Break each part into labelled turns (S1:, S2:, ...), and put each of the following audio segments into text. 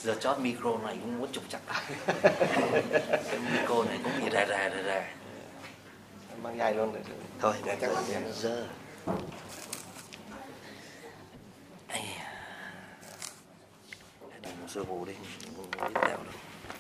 S1: Giờ chót micro này cũng muốn trục chặt. Cái micro này cũng bị rè.
S2: Mang dài luôn rồi.
S1: Thôi,
S2: để chắc là
S1: giờ. Đây một sơ bộ đi, không biết tẹo đâu.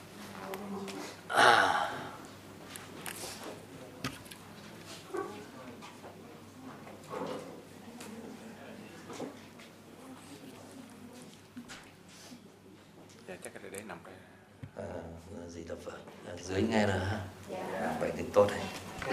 S2: Chắc là để nằm đây.
S1: Gì đâu vợ, dưới nghe rồi ha. Vậy thì tốt đấy.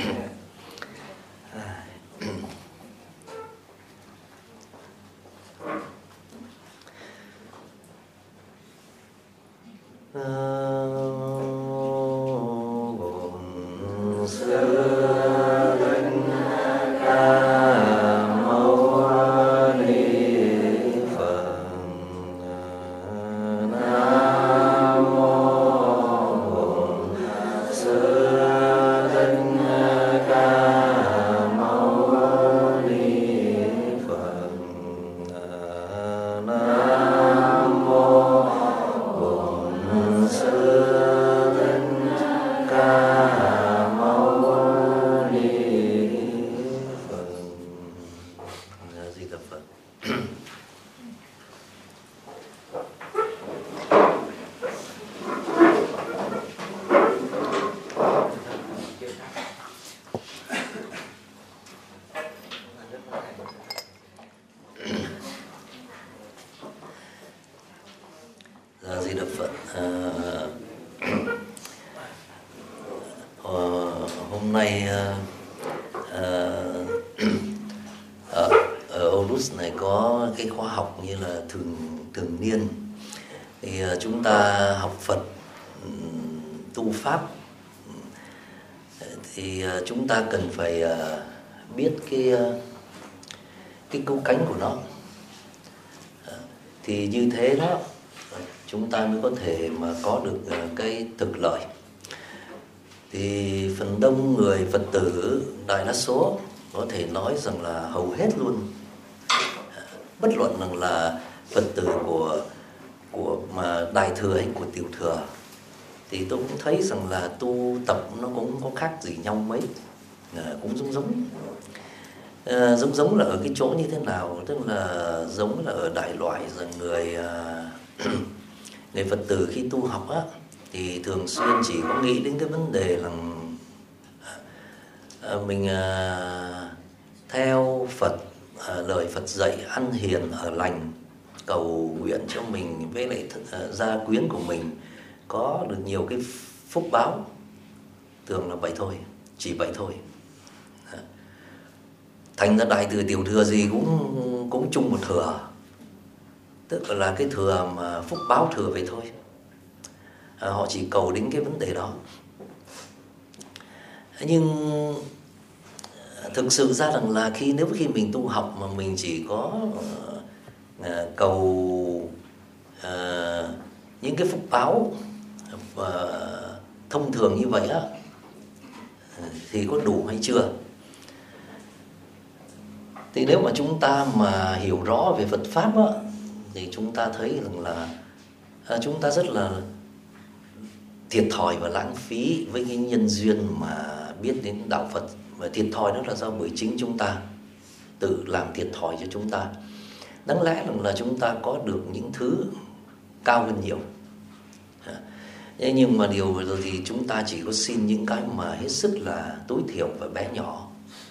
S1: Di Đà Phật. Hôm nay ở Olus này có cái khóa học như là thường niên, thì chúng ta học Phật, tu Pháp, thì chúng ta cần phải biết cái cứu cánh của nó. Thì như thế đó chúng ta mới có thể mà có được cái thực lợi. Thì phần đông người Phật tử, đại đa số có thể nói rằng là hầu hết luôn, bất luận rằng là Phật tử của mà đại thừa hay của tiểu thừa, thì tôi cũng thấy rằng là tu tập nó cũng có khác gì nhau mấy, cũng giống là ở cái chỗ như thế nào, tức là giống là ở đại loại rằng người Phật tử khi tu học á, thì thường xuyên chỉ có nghĩ đến cái vấn đề là mình theo Phật, lời Phật dạy, ăn hiền ở lành, cầu nguyện cho mình với lại gia quyến của mình có được nhiều cái phúc báo. Thường là vậy thôi, chỉ vậy thôi. Thành ra đại thừa tiểu thừa gì cũng chung một thừa, tức là cái thừa mà phúc báo thừa vậy thôi. Họ chỉ cầu đến cái vấn đề đó. Nhưng thực sự ra rằng là nếu khi mình tu học mà mình chỉ có cầu những cái phúc báo và thông thường như vậy á, thì có đủ hay chưa? Thì nếu mà chúng ta mà hiểu rõ về Phật Pháp á, thì chúng ta thấy rằng là chúng ta rất là thiệt thòi và lãng phí với cái nhân duyên mà biết đến đạo Phật. Và thiệt thòi đó là do bởi chính chúng ta tự làm thiệt thòi cho chúng ta. Đáng lẽ là chúng ta có được những thứ cao hơn nhiều. Nhưng mà điều rồi thì chúng ta chỉ có xin những cái mà hết sức là tối thiểu và bé nhỏ.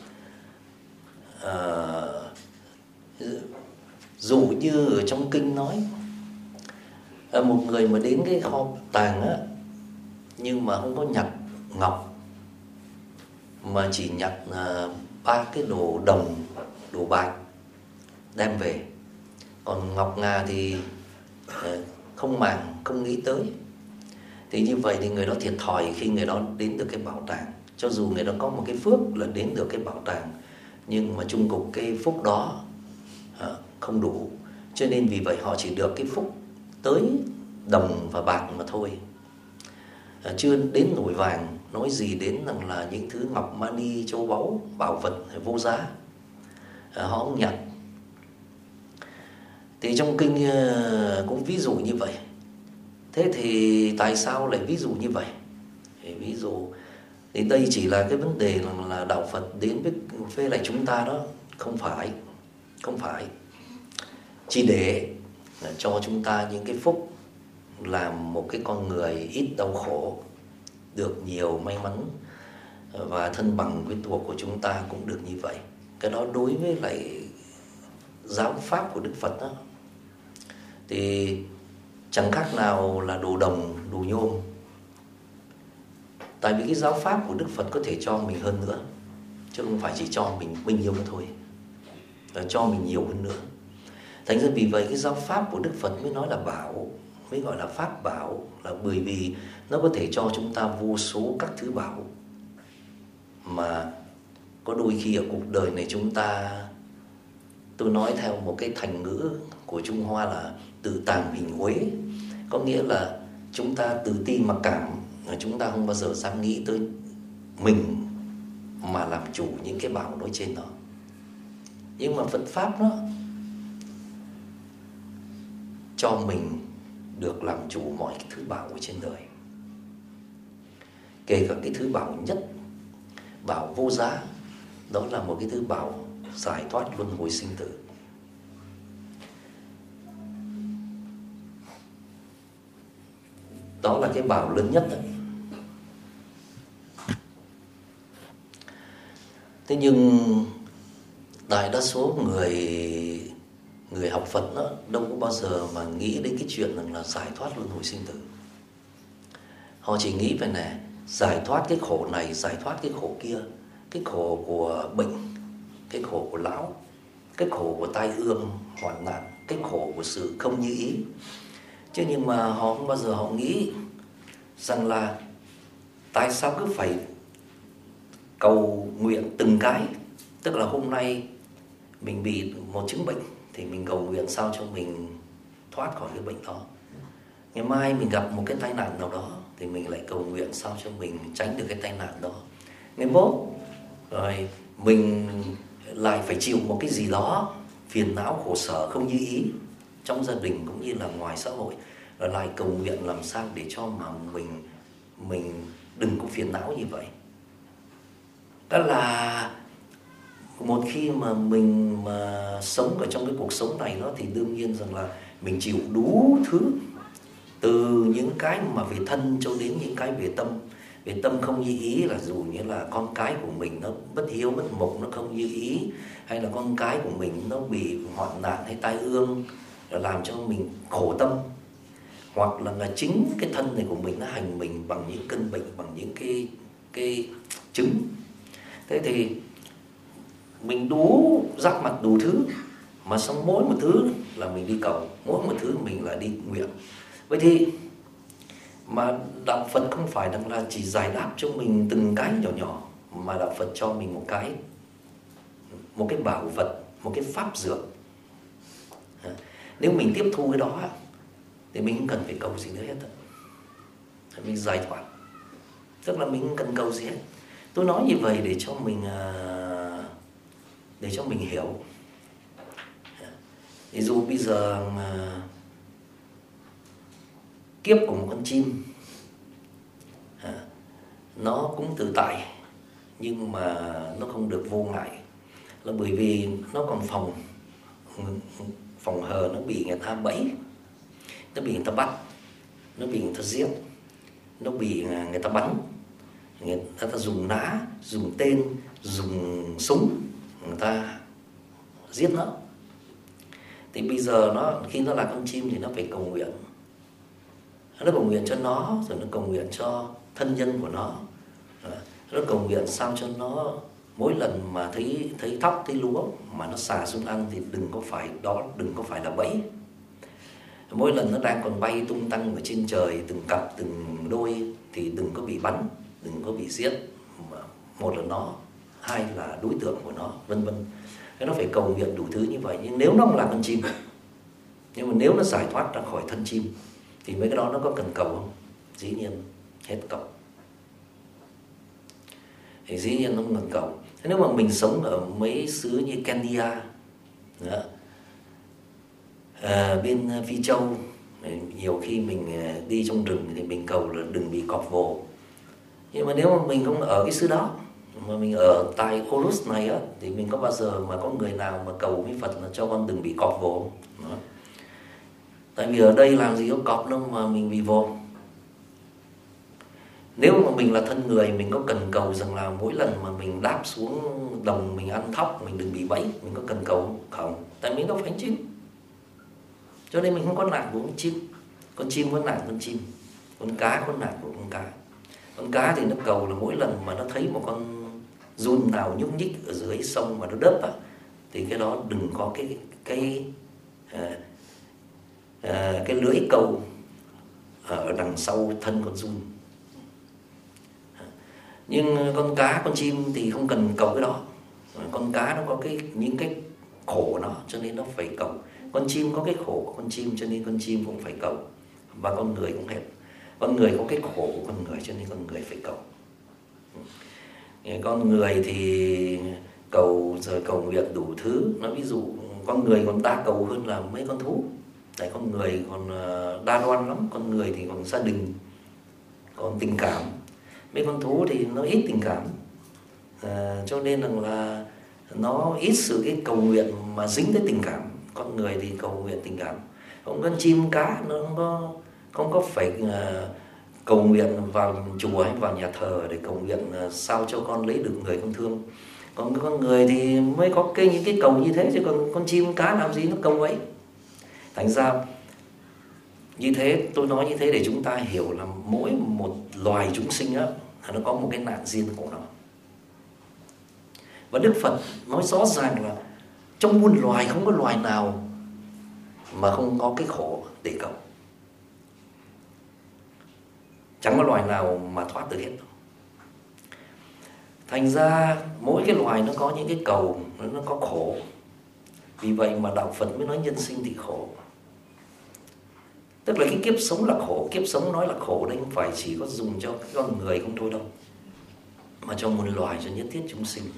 S1: Dụ như ở trong kinh nói, một người mà đến cái kho tàng á, nhưng mà không có nhặt ngọc, mà chỉ nhặt 3 cái đồ đồng, đồ bạc đem về, còn ngọc ngà thì không màng, không nghĩ tới. Thì như vậy thì người đó thiệt thòi khi người đó đến được cái bảo tàng. Cho dù người đó có một cái phước là đến được cái bảo tàng, nhưng mà chung cục cái phúc đó không đủ. Cho nên vì vậy họ chỉ được cái phúc tới đồng và bạc mà thôi, chưa đến nổi vàng, nói gì đến rằng là những thứ ngọc mani, châu báu, bảo vật vô giá, họ không nhận. Thì trong kinh cũng ví dụ như vậy. Thế thì tại sao lại ví dụ như vậy? Ví dụ thì đây chỉ là cái vấn đề là đạo Phật đến với lại chúng ta đó. Không phải chỉ để cho chúng ta những cái phúc, làm một cái con người ít đau khổ, được nhiều may mắn, và thân bằng quyến thuộc của chúng ta cũng được như vậy. Cái đó đối với lại giáo pháp của Đức Phật đó, thì chẳng khác nào là đồ đồng, đồ nhôm. Tại vì cái giáo pháp của Đức Phật có thể cho mình hơn nữa, chứ không phải chỉ cho mình bấy nhiêu nữa thôi, và cho mình nhiều hơn nữa. Thành ra vì vậy cái giáo pháp của Đức Phật mới nói là bảo, mới gọi là pháp bảo, là bởi vì nó có thể cho chúng ta vô số các thứ bảo mà có đôi khi ở cuộc đời này chúng ta, tôi nói theo một cái thành ngữ của Trung Hoa là tự tàm hình uế, có nghĩa là chúng ta tự ti mặc cảm, chúng ta không bao giờ dám nghĩ tới mình mà làm chủ những cái bảo nói trên đó. Nhưng mà Phật pháp đó cho mình được làm chủ mọi cái thứ bảo ở trên đời, kể cả cái thứ bảo nhất, bảo vô giá, đó là một cái thứ bảo giải thoát luân hồi sinh tử. Đó là cái bảo lớn nhất đấy. Thế nhưng đại đa số người học Phật đó, đâu có bao giờ mà nghĩ đến cái chuyện là giải thoát luân hồi sinh tử. Họ chỉ nghĩ về này, giải thoát cái khổ này, giải thoát cái khổ kia, cái khổ của bệnh, cái khổ của lão, cái khổ của tai ương, hoạn nạn, cái khổ của sự không như ý. Chứ nhưng mà họ không bao giờ họ nghĩ rằng là tại sao cứ phải cầu nguyện từng cái. Tức là hôm nay mình bị một chứng bệnh thì mình cầu nguyện sao cho mình thoát khỏi cái bệnh đó. Ngày mai mình gặp một cái tai nạn nào đó thì mình lại cầu nguyện sao cho mình tránh được cái tai nạn đó. Ngày mốt rồi mình lại phải chịu một cái gì đó phiền não khổ sở không như ý trong gia đình cũng như là ngoài xã hội, rồi lại cầu nguyện làm sao để cho mà mình đừng có phiền não như vậy. Đó là một khi mà mình mà sống ở trong cái cuộc sống này đó, thì đương nhiên rằng là mình chịu đủ thứ, từ những cái mà về thân cho đến những cái về tâm. Về tâm không như ý là dù như là con cái của mình nó bất hiếu bất mục, nó không như ý, hay là con cái của mình nó bị hoạn nạn hay tai ương làm cho mình khổ tâm, hoặc là chính cái thân này của mình nó hành mình bằng những cơn bệnh, bằng những cái chứng. Thế thì mình đủ rắc mặt đủ thứ, mà xong mỗi một thứ là mình đi cầu, mỗi một thứ mình là đi nguyện. Vậy thì mà đạo Phật không phải là chỉ giải đáp cho mình từng cái nhỏ nhỏ, mà đạo Phật cho mình một cái bảo vật, một cái pháp dược. Nếu mình tiếp thu cái đó thì mình không cần phải cầu gì nữa hết. Mình giải thoát, tức là mình không cần cầu gì hết. Tôi nói như vậy để cho mình hiểu. Ví dụ bây giờ kiếp của một con chim, nó cũng tự tại, nhưng mà nó không được vô ngại, là bởi vì nó còn phòng hờ, nó bị người ta bẫy, nó bị người ta bắt, nó bị người ta giết, nó bị người ta bắn, người ta dùng nã, dùng tên, dùng súng, người ta giết nó. Thì bây giờ khi nó là con chim thì nó phải cầu nguyện. Nó cầu nguyện cho nó, rồi nó cầu nguyện cho thân nhân của nó. Nó cầu nguyện sao cho nó mỗi lần mà thấy thóc, thấy lúa mà nó xả xuống ăn thì đừng có phải là bẫy. Mỗi lần nó đang còn bay tung tăng ở trên trời từng cặp từng đôi thì đừng có bị bắn, đừng có bị giết. Một là nó, hai là đối tượng của nó, vân vân. Nó phải cầu nguyện đủ thứ như vậy. Nhưng nếu nó không là con chim, nhưng mà nếu nó giải thoát ra khỏi thân chim thì mấy cái đó nó có cần cầu không? Dĩ nhiên hết cầu. Thì dĩ nhiên nó không cần cầu. Thế nếu mà mình sống ở mấy xứ như Kenya, bên Phi Châu, Nhiều khi mình đi trong rừng thì mình cầu là đừng bị cọp vồ. Nhưng mà nếu mà mình không ở cái xứ đó, mà mình ở tại Orus này á, thì mình có bao giờ mà có người nào mà cầu với Phật là cho con đừng bị cọp vồ. Đó. Tại vì ở đây làm gì có cọp đâu mà mình bị vồ. Nếu mà mình là thân người, mình có cần cầu rằng là mỗi lần mà mình đáp xuống đồng mình ăn thóc mình đừng bị bẫy, mình có cần cầu không? Không, tại mình đâu phải chim. Cho nên mình không có nạn của con chim. Con chim có nạn con chim, con cá có nạn của con cá. Con cá thì nó cầu là mỗi lần mà nó thấy một con giun nào nhúc nhích ở dưới sông mà nó đớp á, thì cái đó đừng có cái lưỡi câu ở đằng sau thân con giun. Nhưng con cá, con chim thì không cần cầu cái đó. Con cá nó có những cái khổ nó, cho nên nó phải cầu. Con chim có cái khổ của con chim, cho nên con chim cũng phải cầu. Và con người cũng hết. Con người có cái khổ của con người, cho nên con người phải cầu. Con người thì cầu rồi cầu nguyện đủ thứ. Nói ví dụ con người còn đa cầu hơn là mấy con thú. Tại con người còn đa đoan lắm. Con người thì còn gia đình, còn tình cảm. Mấy con thú thì nó ít tình cảm, cho nên là nó ít sự cái cầu nguyện mà dính tới tình cảm. Con người thì cầu nguyện tình cảm. Còn con chim cá nó không có phải cầu nguyện vào chùa hay vào nhà thờ để cầu nguyện sao cho con lấy được người con thương. Còn con người thì mới có những cái cầu như thế, chứ còn con chim cá làm gì nó cầu vậy. Thành ra như thế, tôi nói như thế để chúng ta hiểu là mỗi một loài chúng sinh á, nó có một cái nạn riêng của nó. Và Đức Phật nói rõ ràng là trong muôn loài không có loài nào mà không có cái khổ để cầu. Chẳng có loài nào mà thoát được hết. Thành ra mỗi cái loài nó có những cái cầu, nó có khổ. Vì vậy mà Đạo Phật mới nói nhân sinh thì khổ. Tức là cái kiếp sống là khổ. Kiếp sống nói là khổ đây không phải chỉ có dùng cho các con người không thôi đâu, mà cho muôn loài, cho nhất thiết chúng sinh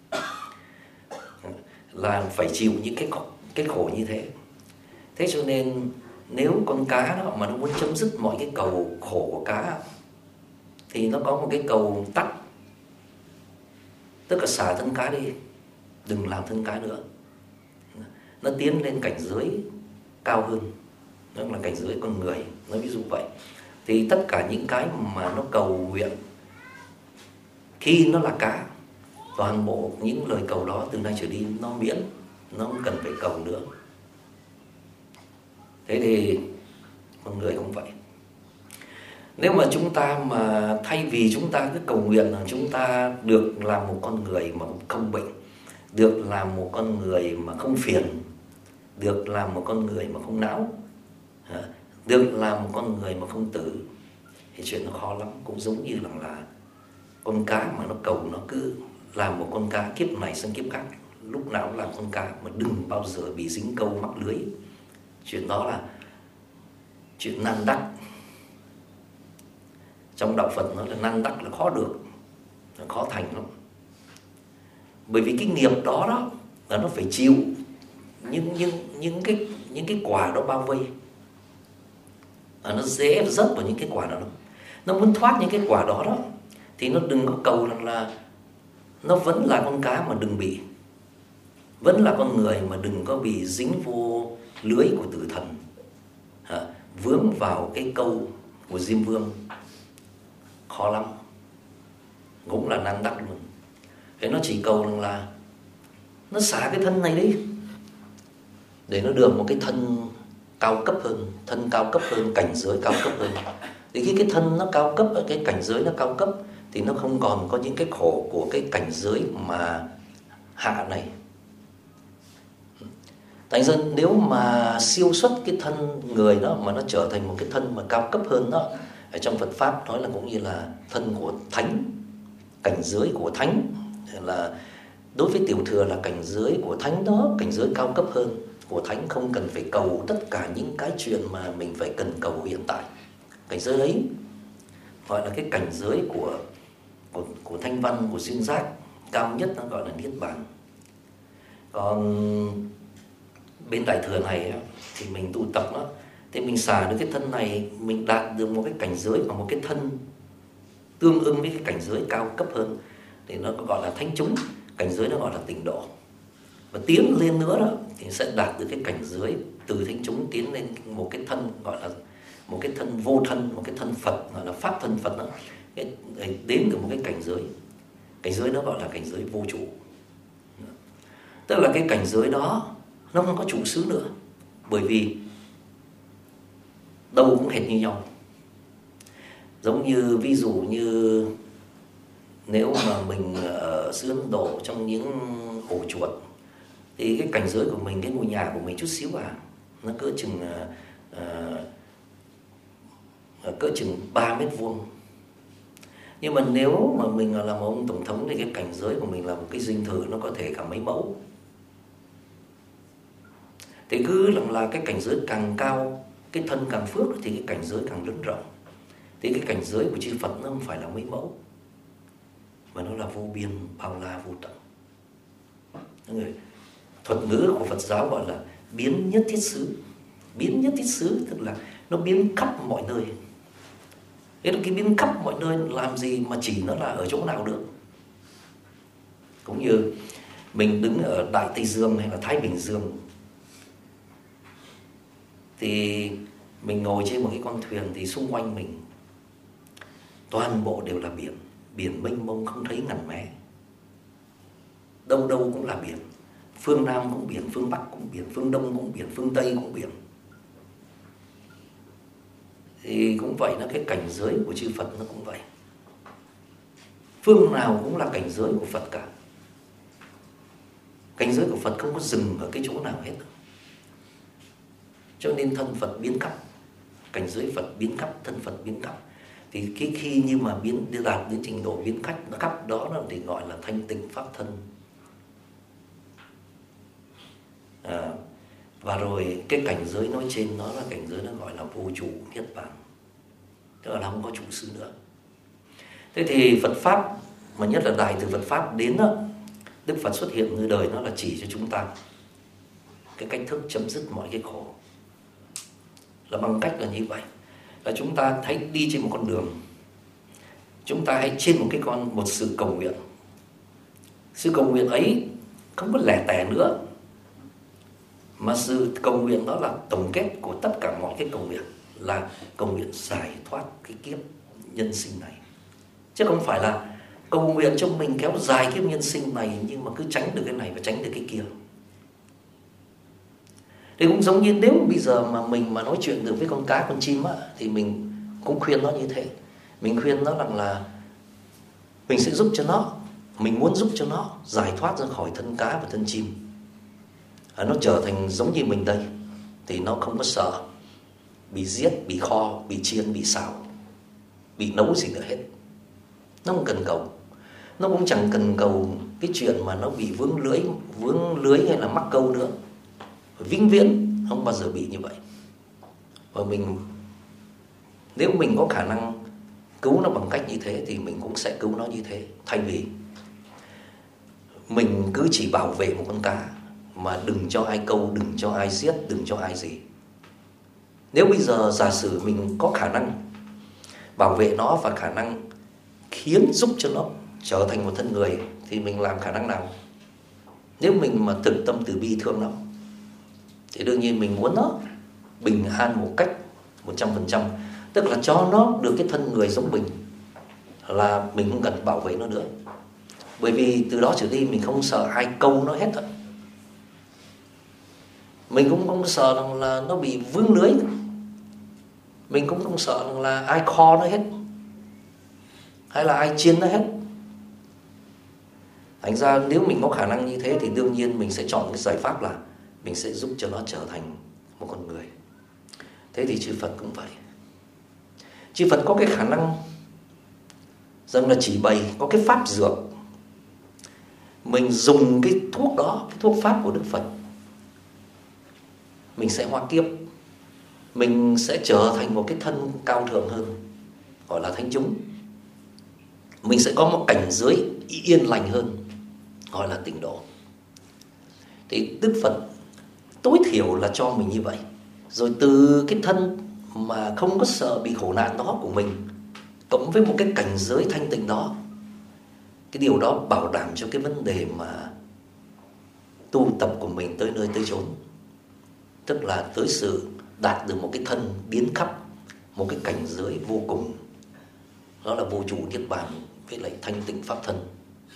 S1: là phải chịu những cái khổ như thế. Thế cho nên nếu con cá đó mà nó muốn chấm dứt mọi cái cầu khổ của cá, thì nó có một cái cầu tắt. Tức là xả thân cá đi, đừng làm thân cá nữa. Nó tiến lên cảnh giới cao hơn, đó là cảnh giới con người. Nói ví dụ vậy. Thì tất cả những cái mà nó cầu nguyện khi nó là cá, toàn bộ những lời cầu đó từ nay trở đi nó miễn, nó không cần phải cầu nữa. Thế thì con người không vậy. Nếu mà chúng ta mà thay vì chúng ta cứ cầu nguyện là chúng ta được làm một con người mà không bệnh, được làm một con người mà không phiền, được làm một con người mà không não, được làm một con người mà không tử, thì chuyện nó khó lắm. Cũng giống như là con cá mà nó cầu, nó cứ làm một con cá kiếp này sang kiếp khác, lúc nào cũng làm con cá mà đừng bao giờ bị dính câu mắc lưới. Chuyện đó là chuyện nan đắc. Trong Đạo Phật nói là nan đắc là khó được, là khó thành lắm. Bởi vì cái nghiệp đó là nó phải chịu những cái quả đó bao vây. Nó dễ rớt vào những cái quả đó. Nó muốn thoát những cái quả đó thì nó đừng có cầu rằng là nó vẫn là con cá mà đừng bị, vẫn là con người mà đừng có bị dính vô lưới của tử thần, vướng vào cái câu của Diêm Vương. Khó lắm, cũng là nan đắc luôn. Thế nó chỉ cầu rằng là nó xả cái thân này đi để nó được một cái thân cao cấp hơn, thân cao cấp hơn, cảnh giới cao cấp hơn. Thì khi cái thân nó cao cấp, cái cảnh giới nó cao cấp, thì nó không còn có những cái khổ của cái cảnh giới mà hạ này. Thành ra nếu mà siêu xuất cái thân người đó mà nó trở thành một cái thân mà cao cấp hơn đó, ở trong Phật Pháp nói là cũng như là thân của thánh, cảnh giới của thánh, là đối với tiểu thừa là cảnh giới của thánh đó, cảnh giới cao cấp hơn của thánh, không cần phải cầu tất cả những cái chuyện mà mình phải cần cầu hiện tại. Cảnh giới ấy gọi là cái cảnh giới của thanh văn, của duyên giác, cao nhất nó gọi là niết bàn. Còn bên đại thừa này thì mình tu tập đó, Thì mình xả được cái thân này, mình đạt được một cái cảnh giới và một cái thân tương ưng với cái cảnh giới cao cấp hơn, thì nó gọi là thánh chúng. Cảnh giới nó gọi là tịnh độ. Và tiến lên nữa đó thì sẽ đạt được cái cảnh giới từ thánh chúng tiến lên một cái thân gọi là một cái thân vô thân, một cái thân Phật, gọi là pháp thân Phật đó. Đến được một cái cảnh giới đó gọi là cảnh giới vô trụ. Tức là cái cảnh giới đó nó không có trụ xứ nữa, bởi vì đâu cũng hệt như nhau. Giống như ví dụ như nếu mà mình ở xứ Ấn Độ trong những ổ chuột, thì cái cảnh giới của mình, cái ngôi nhà của mình chút xíu nó cỡ chừng 3 mét vuông. Nhưng mà nếu mà mình là một ông tổng thống thì cái cảnh giới của mình là một cái dinh thự nó có thể cả mấy mẫu. Thì cứ là cái cảnh giới càng cao, cái thân càng phước thì cái cảnh giới càng lớn rộng. Thì cái cảnh giới của chư Phật nó không phải là mấy mẫu, mà nó là vô biên, bao la, vô tận. Thuật ngữ của Phật giáo gọi là biến nhất thiết xứ. Biến nhất thiết xứ tức là nó biến khắp mọi nơi. Cái biến khắp mọi nơi làm gì mà chỉ nó là ở chỗ nào được. Cũng như mình đứng ở Đại Tây Dương hay là Thái Bình Dương, thì mình ngồi trên một cái con thuyền, thì xung quanh mình toàn bộ đều là biển. Biển mênh mông không thấy ngần mé. Đâu đâu cũng là biển. Phương Nam cũng biển, phương Bắc cũng biển, phương Đông cũng biển, phương Tây cũng biển. Thì cũng vậy, là cái cảnh giới của chư Phật nó cũng vậy. Phương nào cũng là cảnh giới của Phật cả. Cảnh giới của Phật không có dừng ở cái chỗ nào hết. Cho nên thân Phật biến khắp, cảnh giới Phật biến khắp, thân Phật biến khắp. Thì cái khi như mà đạt đến trình độ biến khắp đó là thì gọi là thanh tịnh pháp thân. Và rồi cái cảnh giới nói trên nó là cảnh giới nó gọi là vô trụ niết bàn, tức là không có trụ xứ nữa. Thế thì Phật pháp, mà nhất là Đại từ Phật pháp đến đó, Đức Phật xuất hiện nơi đời, nó là chỉ cho chúng ta cái cách thức chấm dứt mọi cái khổ. Là bằng cách là như vậy, là chúng ta thấy đi trên một con đường, chúng ta hãy trên một sự cầu nguyện. Sự cầu nguyện ấy không có lẻ tẻ nữa, mà sự cầu nguyện đó là tổng kết của tất cả mọi cái cầu nguyện, là cầu nguyện giải thoát cái kiếp nhân sinh này. Chứ không phải là cầu nguyện cho mình kéo dài kiếp nhân sinh này, nhưng mà cứ tránh được cái này và tránh được cái kia. Thì cũng giống như nếu bây giờ mà mình mà nói chuyện được với con cá con chim á, thì mình cũng khuyên nó như thế. Mình khuyên nó rằng là mình sẽ giúp cho nó, mình muốn giúp cho nó giải thoát ra khỏi thân cá và thân chim. Nó trở thành giống như mình đây, thì nó không có sợ bị giết, bị kho, bị chiên, bị xào, bị nấu gì nữa hết. Nó không cần cầu. Nó cũng chẳng cần cầu cái chuyện mà nó bị vướng lưới hay là mắc câu nữa. Vĩnh viễn không bao giờ bị như vậy. Và nếu mình có khả năng cứu nó bằng cách như thế thì mình cũng sẽ cứu nó như thế. Thay vì mình cứ chỉ bảo vệ một con cá mà đừng cho ai câu, đừng cho ai giết, đừng cho ai gì. Nếu bây giờ giả sử mình có khả năng bảo vệ nó và khả năng khiến giúp cho nó trở thành một thân người, thì mình làm khả năng nào? Nếu mình mà thực tâm từ bi thương nó, thì đương nhiên mình muốn nó bình an một cách 100%. Tức là cho nó được cái thân người giống mình, là mình không cần bảo vệ nó nữa. Bởi vì từ đó trở đi mình không sợ ai câu nó hết rồi. Mình cũng không sợ rằng là nó bị vướng lưới. Mình cũng không sợ rằng là ai kho nó hết, hay là ai chiên nó hết. Thành ra nếu mình có khả năng như thế thì đương nhiên mình sẽ chọn cái giải pháp là mình sẽ giúp cho nó trở thành một con người. Thế thì chư Phật cũng vậy. Chư Phật có cái khả năng rằng là chỉ bày có cái pháp dược. Mình dùng cái thuốc đó, cái thuốc pháp của Đức Phật, mình sẽ hóa kiếp. Mình sẽ trở thành một cái thân cao thượng hơn, gọi là thánh chúng. Mình sẽ có một cảnh giới yên lành hơn, gọi là tịnh độ. Thì Đức Phật tối thiểu là cho mình như vậy. Rồi từ cái thân mà không có sợ bị khổ nạn đó của mình, cộng với một cái cảnh giới thanh tịnh đó, cái điều đó bảo đảm cho cái vấn đề mà tu tập của mình tới nơi tới chốn. Tức là tới sự đạt được một cái thân biến khắp, một cái cảnh giới vô cùng. Đó là vô trụ niết bàn với lại thanh tịnh pháp thân.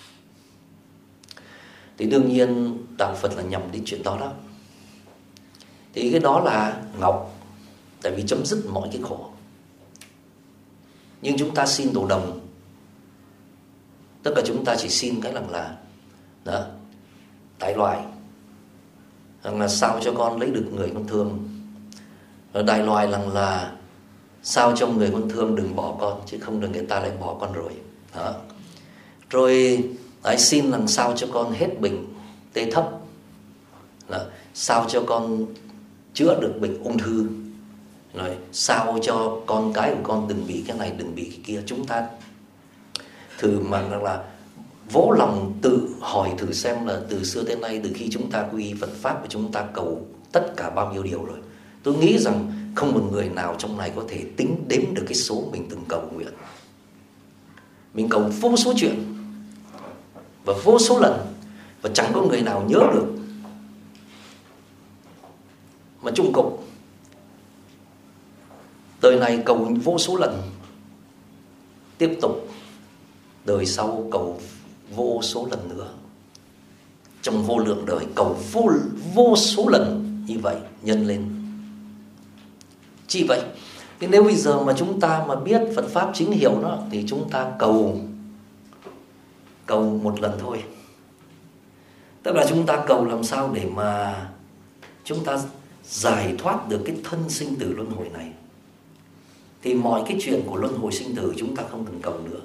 S1: Thì đương nhiên đạo Phật là nhằm đến chuyện đó đó. Thì cái đó là ngọc, tại vì chấm dứt mọi cái khổ. Nhưng chúng ta xin đồ đồng, tất cả chúng ta chỉ xin cái rằng là đó, đại loại, rằng là sao cho con lấy được người con thương. Rồi đại loại rằng là sao cho người con thương đừng bỏ con, chứ không được người ta lại bỏ con rồi. Đó. Rồi xin làm sao cho con hết bệnh tê thấp, là sao cho con chữa được bệnh ung thư, rồi sao cho con cái của con đừng bị cái này, đừng bị cái kia. Chúng ta thử mà là vỗ lòng tự hỏi thử xem là từ xưa đến nay, từ khi chúng ta quy y Phật Pháp và chúng ta cầu tất cả bao nhiêu điều rồi. Tôi nghĩ rằng không một người nào trong này có thể tính đếm được cái số mình từng cầu nguyện. Mình cầu vô số chuyện và vô số lần, và chẳng có người nào nhớ được. Mà chung cục đời này cầu vô số lần, tiếp tục đời sau cầu vô số lần nữa, trong vô lượng đời cầu vô số lần như vậy nhân lên. Chi vậy? Thì nếu bây giờ mà chúng ta mà biết Phật Pháp chính hiệu đó, thì chúng ta cầu một lần thôi. Tức là chúng ta cầu làm sao để mà chúng ta giải thoát được cái thân sinh tử luân hồi này. Thì mọi cái chuyện của luân hồi sinh tử chúng ta không cần cầu nữa.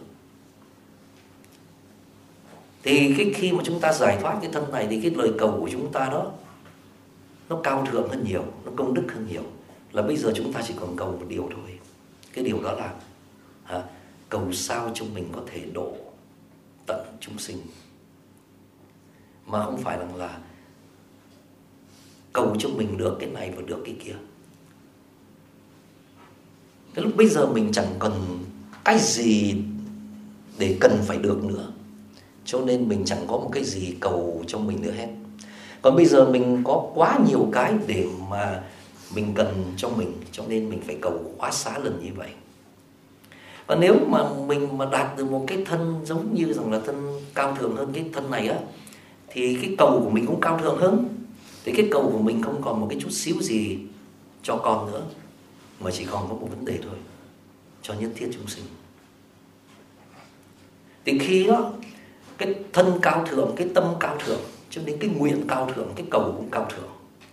S1: Thì khi mà chúng ta giải thoát cái thân này, thì cái lời cầu của chúng ta đó nó cao thượng hơn nhiều, nó công đức hơn nhiều. Là bây giờ chúng ta chỉ còn cầu một điều thôi. Cái điều đó là cầu sao cho mình có thể độ tận chúng sinh, mà không phải là cầu cho mình được cái này và được cái kia. Cái lúc bây giờ mình chẳng cần cái gì để cần phải được nữa, cho nên mình chẳng có một cái gì cầu cho mình nữa hết. Còn bây giờ mình có quá nhiều cái để mà mình cần cho mình, cho nên mình phải cầu quá xá lần như vậy. Và nếu mà mình mà đạt được một cái thân giống như rằng là thân cao thượng hơn cái thân này á, thì cái cầu của mình cũng cao thượng hơn. Thì cái cầu của mình không còn một cái chút xíu gì cho con nữa, mà chỉ còn có một vấn đề thôi, cho nhất thiết chúng sinh. Thì khi đó cái thân cao thượng, cái tâm cao thượng, cho đến cái nguyện cao thượng, cái cầu cũng cao thượng.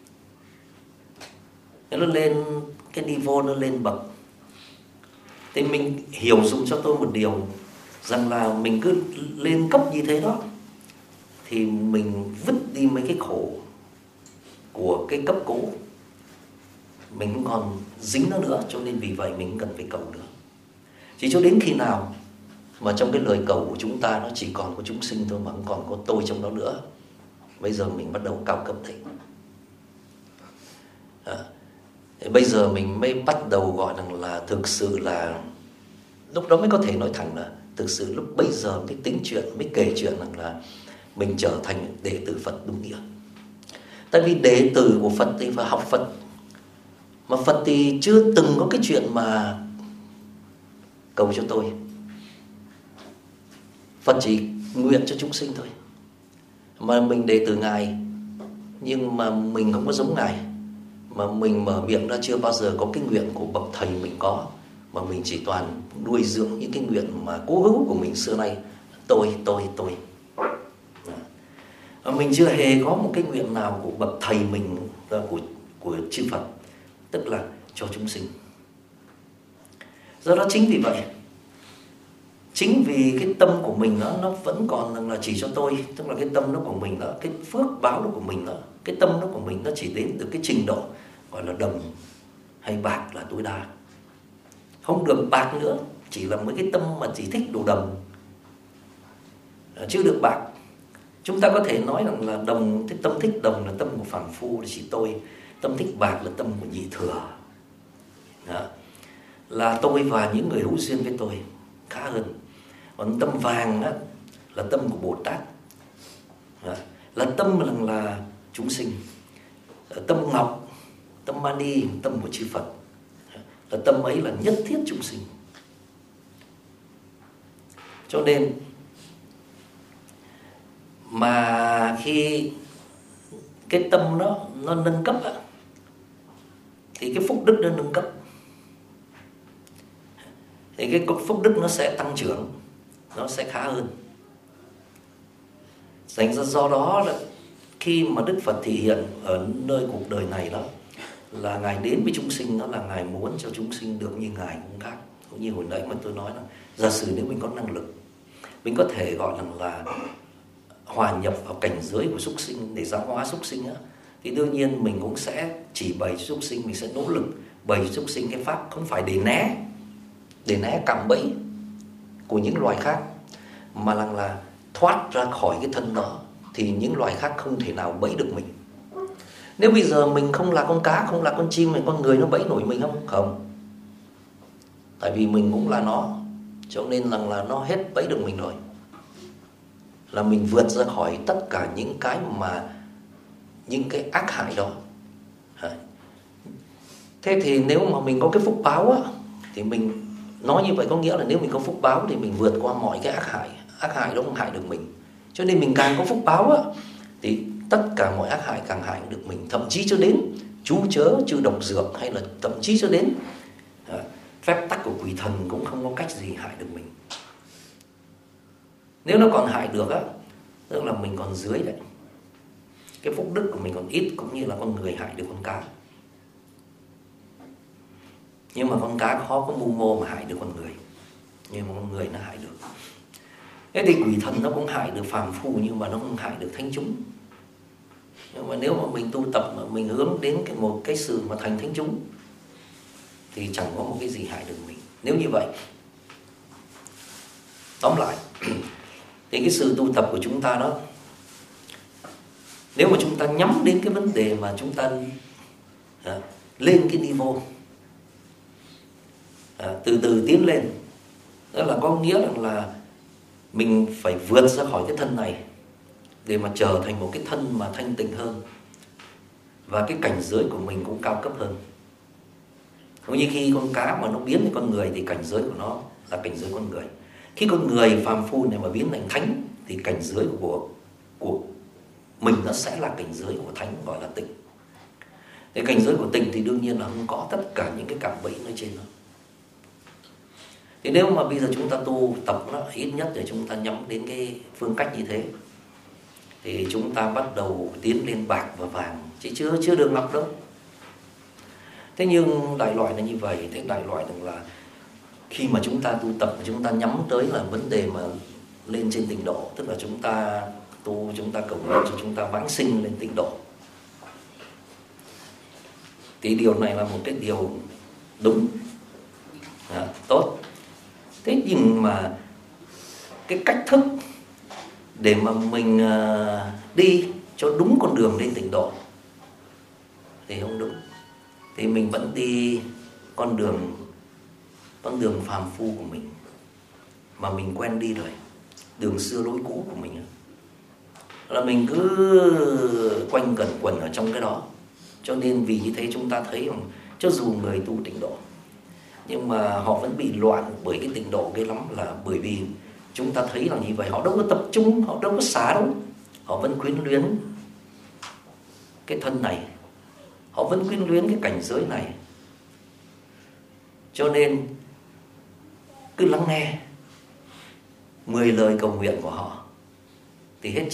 S1: Nó lên cái niveau, nó lên bậc. Thì mình hiểu dùm cho tôi một điều, rằng là mình cứ lên cấp như thế đó, thì mình vứt đi mấy cái khổ của cái cấp cũ, mình không còn dính nó nữa. Cho nên vì vậy mình không cần phải cầu nữa. Chỉ cho đến khi nào mà trong cái lời cầu của chúng ta nó chỉ còn có chúng sinh thôi, mà không còn có tôi trong đó nữa, bây giờ mình bắt đầu cao cấp đấy. Bây giờ mình mới bắt đầu gọi rằng là thực sự là lúc đó mới có thể nói thẳng là thực sự lúc bây giờ mới tính chuyện, mới kể chuyện rằng là mình trở thành đệ tử Phật đúng nghĩa. Tại vì đệ tử của Phật thì phải học Phật, mà Phật thì chưa từng có cái chuyện mà cầu cho tôi. Phật chỉ nguyện cho chúng sinh thôi. Mà mình đệ tử Ngài, nhưng mà mình không có giống Ngài, mà mình mở miệng ra chưa bao giờ có cái nguyện của bậc thầy mình có, mà mình chỉ toàn nuôi dưỡng những cái nguyện mà cố hữu của mình xưa nay. Tôi. Và mình chưa hề có một cái nguyện nào của bậc thầy mình, của chư Phật, tức là cho chúng sinh. Do đó chính vì vậy, chính vì cái tâm của mình nó vẫn còn là chỉ cho tôi, tức là cái tâm nó của mình đó, cái phước báo đó của mình đó, cái tâm nó của mình nó chỉ đến được cái trình độ gọi là đồng hay bạc là tối đa. Không được bạc nữa, chỉ là mấy cái tâm mà chỉ thích đồ đồng, chưa được bạc. Chúng ta có thể nói rằng là đồng, cái tâm thích đồng là tâm của phàm phu, là chỉ tôi. Tâm thích bạc là tâm của nhị thừa. Đó. Là tôi và những người hữu duyên với tôi khá hơn. Còn tâm vàng á, là tâm của Bồ Tát. Đó. Là tâm là chúng sinh. Tâm ngọc, tâm mani, tâm của chư Phật. Là tâm ấy là nhất thiết chúng sinh. Cho nên mà khi cái tâm nó nâng cấp á, thì cái phúc đức nó nâng cấp, thì cái phúc đức nó sẽ tăng trưởng, nó sẽ khá hơn. Thành ra do đó là khi mà Đức Phật thể hiện ở nơi cuộc đời này đó là Ngài đến với chúng sinh, đó là Ngài muốn cho chúng sinh được như Ngài cũng khác. Cũng như hồi nãy mà tôi nói là giả sử nếu mình có năng lực, mình có thể gọi là hòa nhập vào cảnh giới của súc sinh để giáo hóa súc sinh á, thì đương nhiên mình cũng sẽ chỉ bày cho súc sinh, mình sẽ nỗ lực bày cho súc sinh cái pháp không phải để né cạm bẫy của những loài khác, mà là thoát ra khỏi cái thân đó, thì những loài khác không thể nào bẫy được mình. Nếu bây giờ mình không là con cá, không là con chim, mình con người nó bẫy nổi mình không? Không. Tại vì mình cũng là nó, cho nên là nó hết bẫy được mình rồi. Là mình vượt ra khỏi tất cả những cái ác hại đó. Thế thì nếu mà mình có cái phúc báo á, thì mình nói như vậy có nghĩa là nếu mình có phúc báo thì mình vượt qua mọi cái ác hại đó không hại được mình. Cho nên mình càng có phúc báo á, thì tất cả mọi ác hại càng hại được mình, thậm chí cho đến chú chớ, chư độc dược, hay là thậm chí cho đến phép tắc của quỷ thần cũng không có cách gì hại được mình. Nếu nó còn hại được á, tức là mình còn dưới đấy, cái phúc đức của mình còn ít, cũng như là con người hại được con cá. Nhưng mà con cá khó có mưu mô mà hại được con người, nhưng mà con người nó hại được. Thế thì quỷ thần nó cũng hại được phàm phu, nhưng mà nó không hại được thánh chúng. Nhưng mà nếu mà mình tu tập mà mình hướng đến một cái sự mà thành thánh chúng, thì chẳng có một cái gì hại được mình. Nếu như vậy, tóm lại thì cái sự tu tập của chúng ta đó, nếu mà chúng ta nhắm đến cái vấn đề mà chúng ta lên cái niveau, từ từ tiến lên, đó là có nghĩa là mình phải vượt ra khỏi cái thân này để mà trở thành một cái thân mà thanh tịnh hơn, và cái cảnh giới của mình cũng cao cấp hơn. Cũng như khi con cá mà nó biến thành con người thì cảnh giới của nó là cảnh giới con người. Khi con người phàm phu này mà biến thành thánh thì cảnh giới của mình nó sẽ là cảnh giới của thánh, gọi là tịnh. Cái cảnh giới của tịnh thì đương nhiên là không có tất cả những cái cạm bẫy nói trên đó. Thì nếu mà bây giờ chúng ta tu tập nó ít nhất để chúng ta nhắm đến cái phương cách như thế, thì chúng ta bắt đầu tiến lên bạc và vàng, chứ chưa được ngọc đâu. Thế nhưng đại loại là như vậy. Thế đại loại là khi mà chúng ta tu tập, chúng ta nhắm tới là vấn đề mà lên trên tịnh độ, tức là chúng ta tu, chúng ta cầu nguyện cho chúng ta vãng sinh lên tịnh độ, thì điều này là một cái điều đúng, tốt. Thế nhưng mà cái cách thức để mà mình đi cho đúng con đường lên tịnh độ thì không đúng. Thì mình vẫn đi con đường phàm phu của mình mà mình quen đi rồi, đường xưa lối cũ của mình, là mình cứ quanh quẩn quẩn ở trong cái đó. Cho nên vì như thế chúng ta thấy rằng cho dù người tu tịnh độ, nhưng mà họ vẫn bị loạn bởi cái tịnh độ ghê lắm, là bởi vì chúng ta thấy là như vậy, họ đâu có tập trung, họ đâu có xả đâu, họ vẫn quyến luyến cái thân này, họ vẫn quyến luyến cái cảnh giới này. Cho nên cứ lắng nghe 10 lời cầu nguyện của họ thì hết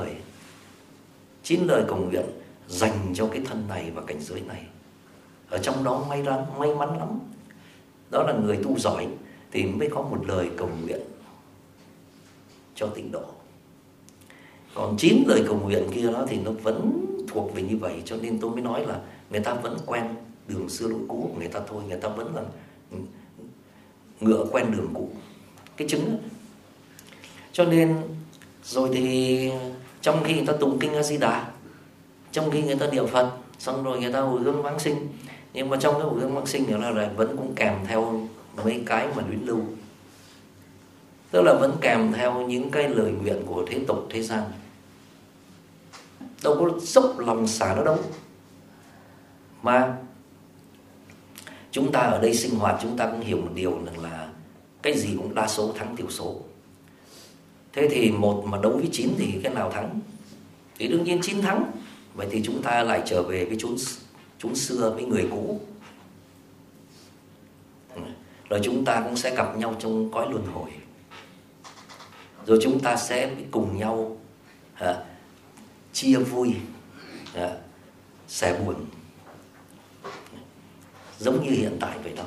S1: 9 lời cầu nguyện dành cho cái thân này và cảnh giới này. Ở trong đó may mắn lắm, đó là người tu giỏi thì mới có một lời cầu nguyện cho tịnh độ. Còn 9 lời cầu nguyện kia đó thì nó vẫn thuộc về như vậy. Cho nên tôi mới nói là người ta vẫn quen đường xưa lối cũ của người ta thôi. Người ta vẫn là ngựa quen đường cũ, cái trứng đó. Cho nên rồi thì trong khi người ta tụng kinh A Di Đà, trong khi người ta niệm Phật, xong rồi người ta hồi hướng vãng sinh. Nhưng mà trong cái hồi hướng vãng sinh đó là vẫn cũng kèm theo mấy cái mà luyến lưu, tức là vẫn kèm theo những cái lời nguyện của thế tục thế gian. Đâu có dốc lòng xả nó đâu. Mà chúng ta ở đây sinh hoạt, chúng ta cũng hiểu một điều rằng là cái gì cũng đa số thắng thiểu số. Thế thì một mà đấu với 9 thì cái nào thắng? Thì đương nhiên 9 thắng. Vậy thì chúng ta lại trở về với chốn xưa, với người cũ. Rồi chúng ta cũng sẽ gặp nhau trong cõi luân hồi. Rồi chúng ta sẽ cùng nhau chia vui, sẻ buồn, giống như hiện tại vậy đó.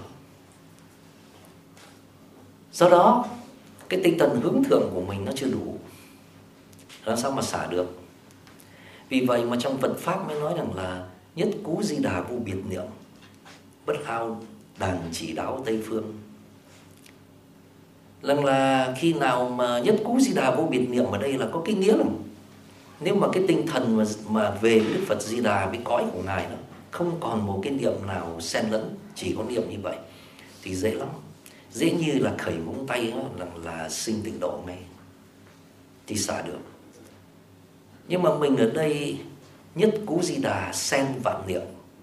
S1: Do đó cái tinh thần hướng thượng của mình nó chưa đủ, làm sao mà xả được. Vì vậy mà trong Phật Pháp mới nói rằng là nhất cú Di Đà vô biệt niệm, bất hao đàn chỉ đáo Tây Phương. Rằng là khi nào mà nhất cú Di Đà vô biệt niệm ở đây là có cái nghĩa là nếu mà cái tinh thần mà về Đức Phật Di Đà với cõi của Ngài đó, không còn một cái niệm nào xen lẫn, chỉ có niệm như vậy thì dễ lắm. Dễ như là khởi móng tay đó, là sinh tịnh độ ngay thì xả được. Nhưng mà mình ở đây nhất cú Di Đà xen vạn niệm,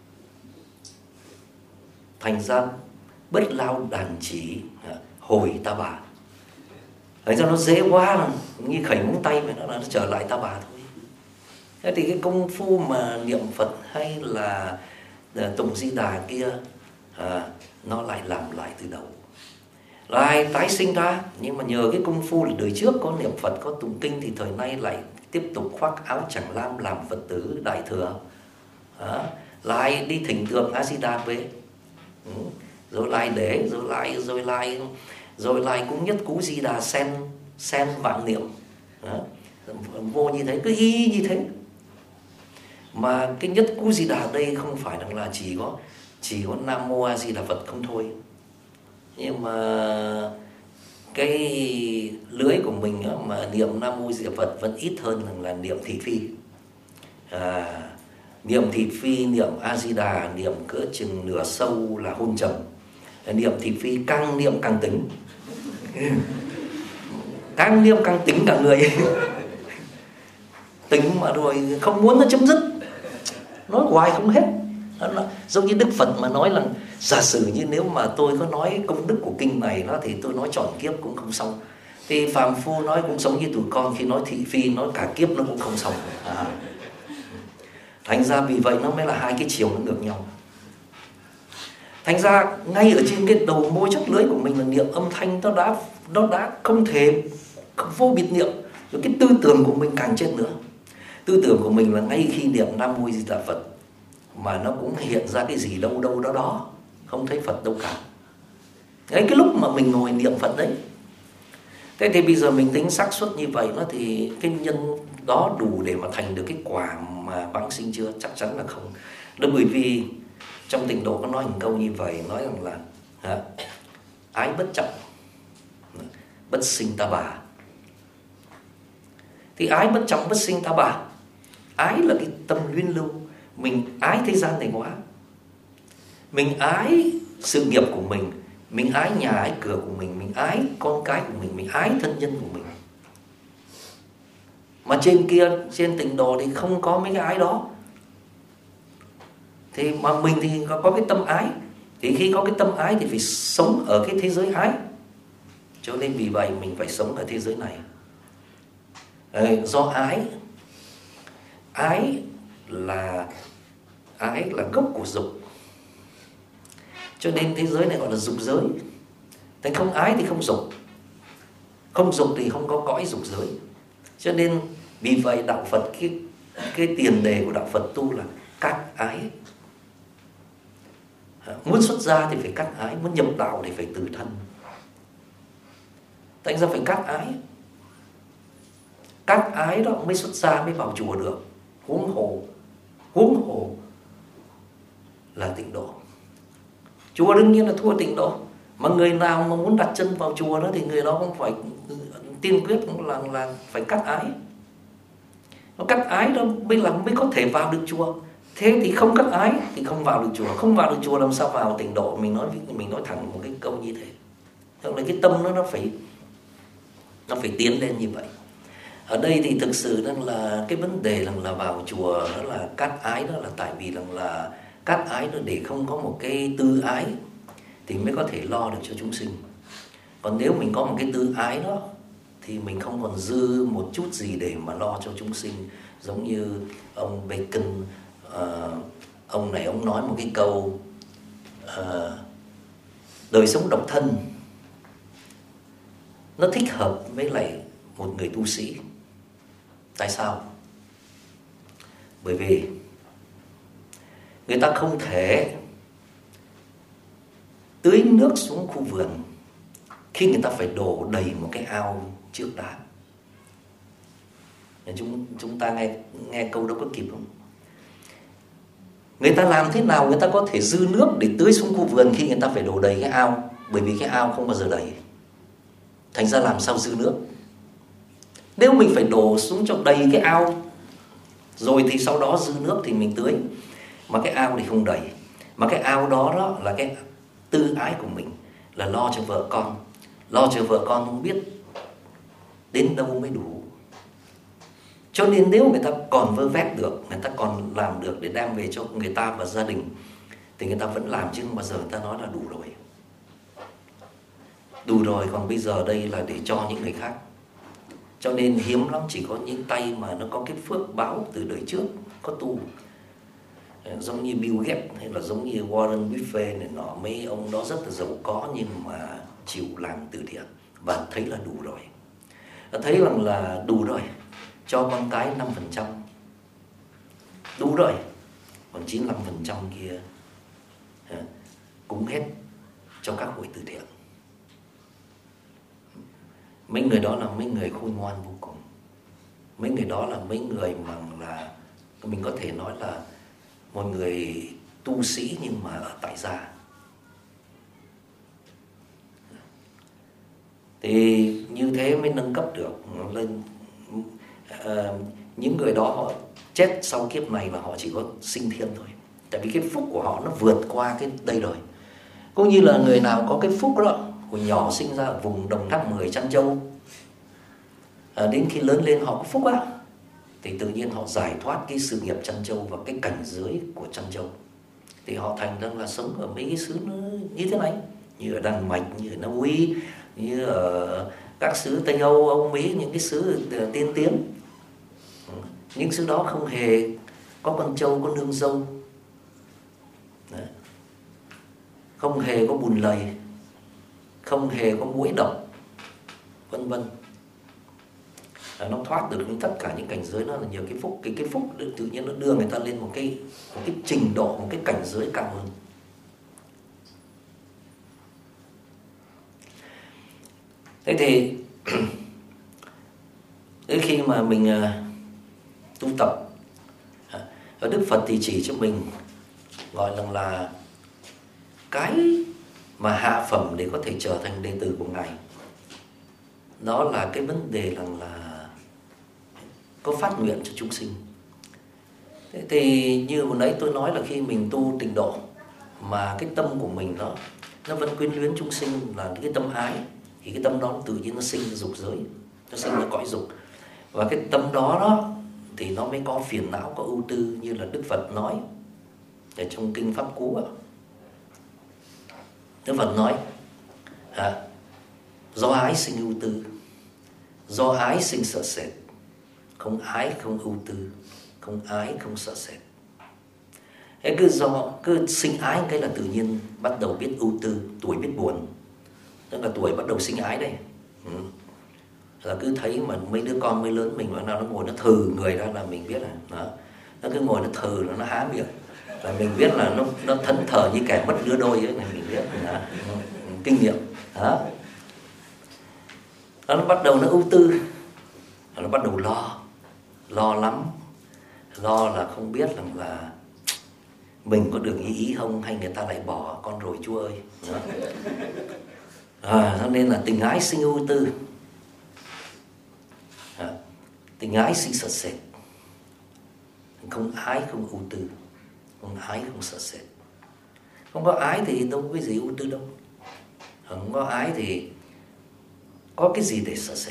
S1: thành ra bất lao đàn chỉ hồi ta bà. Đấy cho nó dễ quá là như khẩy móng tay vậy, nó trở lại ta bà thôi. Thế thì cái công phu mà niệm Phật hay là tụng Di Đà kia nó lại làm lại từ đầu, lại tái sinh ra. Nhưng mà nhờ cái công phu là đời trước có niệm Phật, có tụng kinh thì thời nay lại tiếp tục khoác áo tràng lam làm Phật tử đại thừa, lại đi thỉnh tượng A Di Đà về, rồi lại để rồi lại cũng nhất cú Di Đà xen vạn niệm, vô như thế, cứ y như thế. Mà cái nhất cú Di Đà đây không phải là chỉ có Nam Mô A Di Đà Phật không thôi, nhưng mà cái lưới của mình mà niệm Nam Mô Di Đà Phật vẫn ít hơn là niệm thị phi. Niệm thị phi, niệm A Di Đà, niệm cỡ chừng nửa sâu là hôn trầm. Niệm thị phi càng niệm càng tính, càng niệm càng tính cả người. Tính mà rồi không muốn nó chấm dứt, nói hoài không hết. Nó giống như Đức Phật mà nói là giả sử như nếu mà tôi có nói công đức của kinh này đó, thì tôi nói trọn kiếp cũng không xong. Thì phàm phu nói cũng giống như tụi con, khi nói thị phi nói cả kiếp nó cũng không xong. Thành ra vì vậy nó mới là hai cái chiều nó ngược nhau. Thành ra ngay ở trên cái đầu môi chóp lưỡi của mình là niệm âm thanh, nó đã không thể vô biệt niệm. Rồi cái tư tưởng của mình càng chết nữa. Tư tưởng của mình là ngay khi niệm Nam Mô Di Đà Phật mà nó cũng hiện ra cái gì đâu đó, không thấy Phật đâu cả. Đấy, cái lúc mà mình ngồi niệm Phật đấy. Thế thì bây giờ mình tính xác suất như vậy nó thì cái nhân đó đủ để mà thành được cái quả mà vãng sinh chưa? Chắc chắn là không. Đó bởi vì trong Tịnh Độ có nói một câu như vậy, nói rằng là ái bất trọng, bất sinh ta bà. Thì ái bất trọng, bất sinh ta bà. Ái là cái tâm luyến lưu. Mình ái thế gian này quá. Mình ái sự nghiệp của mình ái nhà ái cửa của mình ái con cái của mình ái thân nhân của mình. Mà trên kia, trên Tịnh Độ thì không có mấy cái ái đó. Thì mà mình thì có cái tâm ái. Thì khi có cái tâm ái thì phải sống ở cái thế giới ái. Cho nên vì vậy mình phải sống ở thế giới này. Do ái là gốc của dục. Cho nên thế giới này gọi là dục giới. Thành không ái thì không dục, không dục thì không có cõi dục giới. Cho nên vì vậy đạo Phật, cái tiền đề của đạo Phật tu là cắt ái. Muốn xuất gia thì phải cắt ái, muốn nhập đạo thì phải từ thân. Thành ra phải cắt ái. Cắt ái đó mới xuất gia, mới vào chùa được. Huống hồ là Tịnh Độ. Chùa đương nhiên là thua Tịnh Độ. Mà người nào mà muốn đặt chân vào chùa đó thì người đó cũng phải tiên quyết cũng là phải cắt ái. Nó cắt ái đó mới có thể vào được chùa. Thế thì không cắt ái thì không vào được chùa. Không vào được chùa làm sao vào tịnh độ? Mình nói thẳng một cái câu như thế. Tức là cái tâm nó phải tiến lên như vậy. Ở đây thì thực sự rằng là cái vấn đề rằng là vào chùa đó là cắt ái, đó là tại vì rằng là cắt ái nó để không có một cái tư ái thì mới có thể lo được cho chúng sinh. Còn nếu mình có một cái tư ái đó thì mình không còn dư một chút gì để mà lo cho chúng sinh. Giống như ông Bacon, ông này ông nói một cái câu đời sống độc thân nó thích hợp với lại một người tu sĩ. Tại sao? Bởi vì người ta không thể tưới nước xuống khu vườn khi người ta phải đổ đầy một cái ao trước đã. Chúng ta nghe câu đó có kịp không? Người ta làm thế nào người ta có thể dư nước để tưới xuống khu vườn khi người ta phải đổ đầy cái ao? Bởi vì cái ao không bao giờ đầy. Thành ra làm sao dư nước? Nếu mình phải đổ xuống cho đầy cái ao rồi thì sau đó dư nước thì mình tưới. Mà cái ao thì không đầy. Mà cái ao đó là cái tư ái của mình, là lo cho vợ con. Lo cho vợ con không biết đến đâu mới đủ. Cho nên nếu người ta còn vơ vét được, người ta còn làm được để đem về cho người ta và gia đình thì người ta vẫn làm, chứ không bao giờ người ta nói là đủ rồi. Đủ rồi, còn bây giờ đây là để cho những người khác. Cho nên hiếm lắm chỉ có những tay mà nó có cái phước báo từ đời trước, có tu. Giống như Bill Gates hay là giống như Warren Buffett này nọ, mấy ông đó rất là giàu có nhưng mà chịu làm từ thiện và thấy là đủ rồi. Thấy rằng là đủ rồi, cho con cái 5%, đủ rồi. Còn 95% kia cúng hết cho các hội từ thiện. Mấy người đó là mấy người khôn ngoan vô cùng. Mấy người đó là mấy người mà là mình có thể nói là một người tu sĩ nhưng mà ở tại gia. Thì như thế mới nâng cấp được lên. Những người đó họ chết sau kiếp này và họ chỉ có sinh thiên thôi. Tại vì cái phúc của họ nó vượt qua cái đây rồi. Cũng như là người nào có cái phúc đó, hồi nhỏ sinh ra ở vùng Đồng Tháp 10 Trăn Châu, đến khi lớn lên họ có phúc á, thì tự nhiên họ giải thoát cái sự nghiệp Trăn Châu và cái cảnh giới của Trăn Châu. Thì họ thành ra là sống ở mấy cái xứ như thế này, như ở Đan Mạch, như ở Na Uy, như ở các xứ Tây Âu, Âu Mỹ, những cái xứ tiên tiến. Những xứ đó không hề có con trâu, có nương dâu. Đấy. Không hề có bùn lầy, không hề có muỗi độc, vân vân. Nó thoát được tất cả những cảnh giới, nó là nhiều cái phúc. Cái phúc tự nhiên nó đưa người ta lên một cái trình độ, một cái cảnh giới cao hơn. Thế thì đến khi mà mình tu tập, ở Đức Phật thì chỉ cho mình gọi là cái mà hạ phẩm để có thể trở thành đệ tử của Ngài. Đó là cái vấn đề là có phát nguyện cho chúng sinh. Thế thì như hồi nãy tôi nói là khi mình tu tịnh độ mà cái tâm của mình nó vẫn quyến luyến chúng sinh, là cái tâm ái, thì cái tâm đó tự nhiên nó sinh ra dục giới, nó sinh ra cõi dục. Và cái tâm đó thì nó mới có phiền não, có ưu tư, như là Đức Phật nói ở trong kinh Pháp Cú. Đức Phật nói do ái sinh ưu tư, do ái sinh sợ sệt, không ái không ưu tư, không ái không sợ sệt. Thế cứ sinh ái cái là tự nhiên bắt đầu biết ưu tư, tuổi biết buồn. Tức là tuổi bắt đầu sinh ái đây. Là cứ thấy mà mấy đứa con mới lớn mình nó ngồi nó thừ người ra là mình biết là nó cứ ngồi nó thừ, nó há miệng là mình biết là nó thẫn thờ như kẻ mất lứa đôi ấy, này mình biết là kinh nghiệm đó. Nó bắt đầu nó ưu tư, nó bắt đầu lo lắm, lo là không biết là mình có được ý không, hay người ta lại bỏ con rồi Chúa ơi. Cho nên là tình ái sinh ưu tư, tình ái sinh sợ sệt, không ái không ưu tư. Không ái không sợ sệt. Không có ái thì đâu có cái gì ưu tư đâu. Không có ái thì có cái gì để sợ sệt.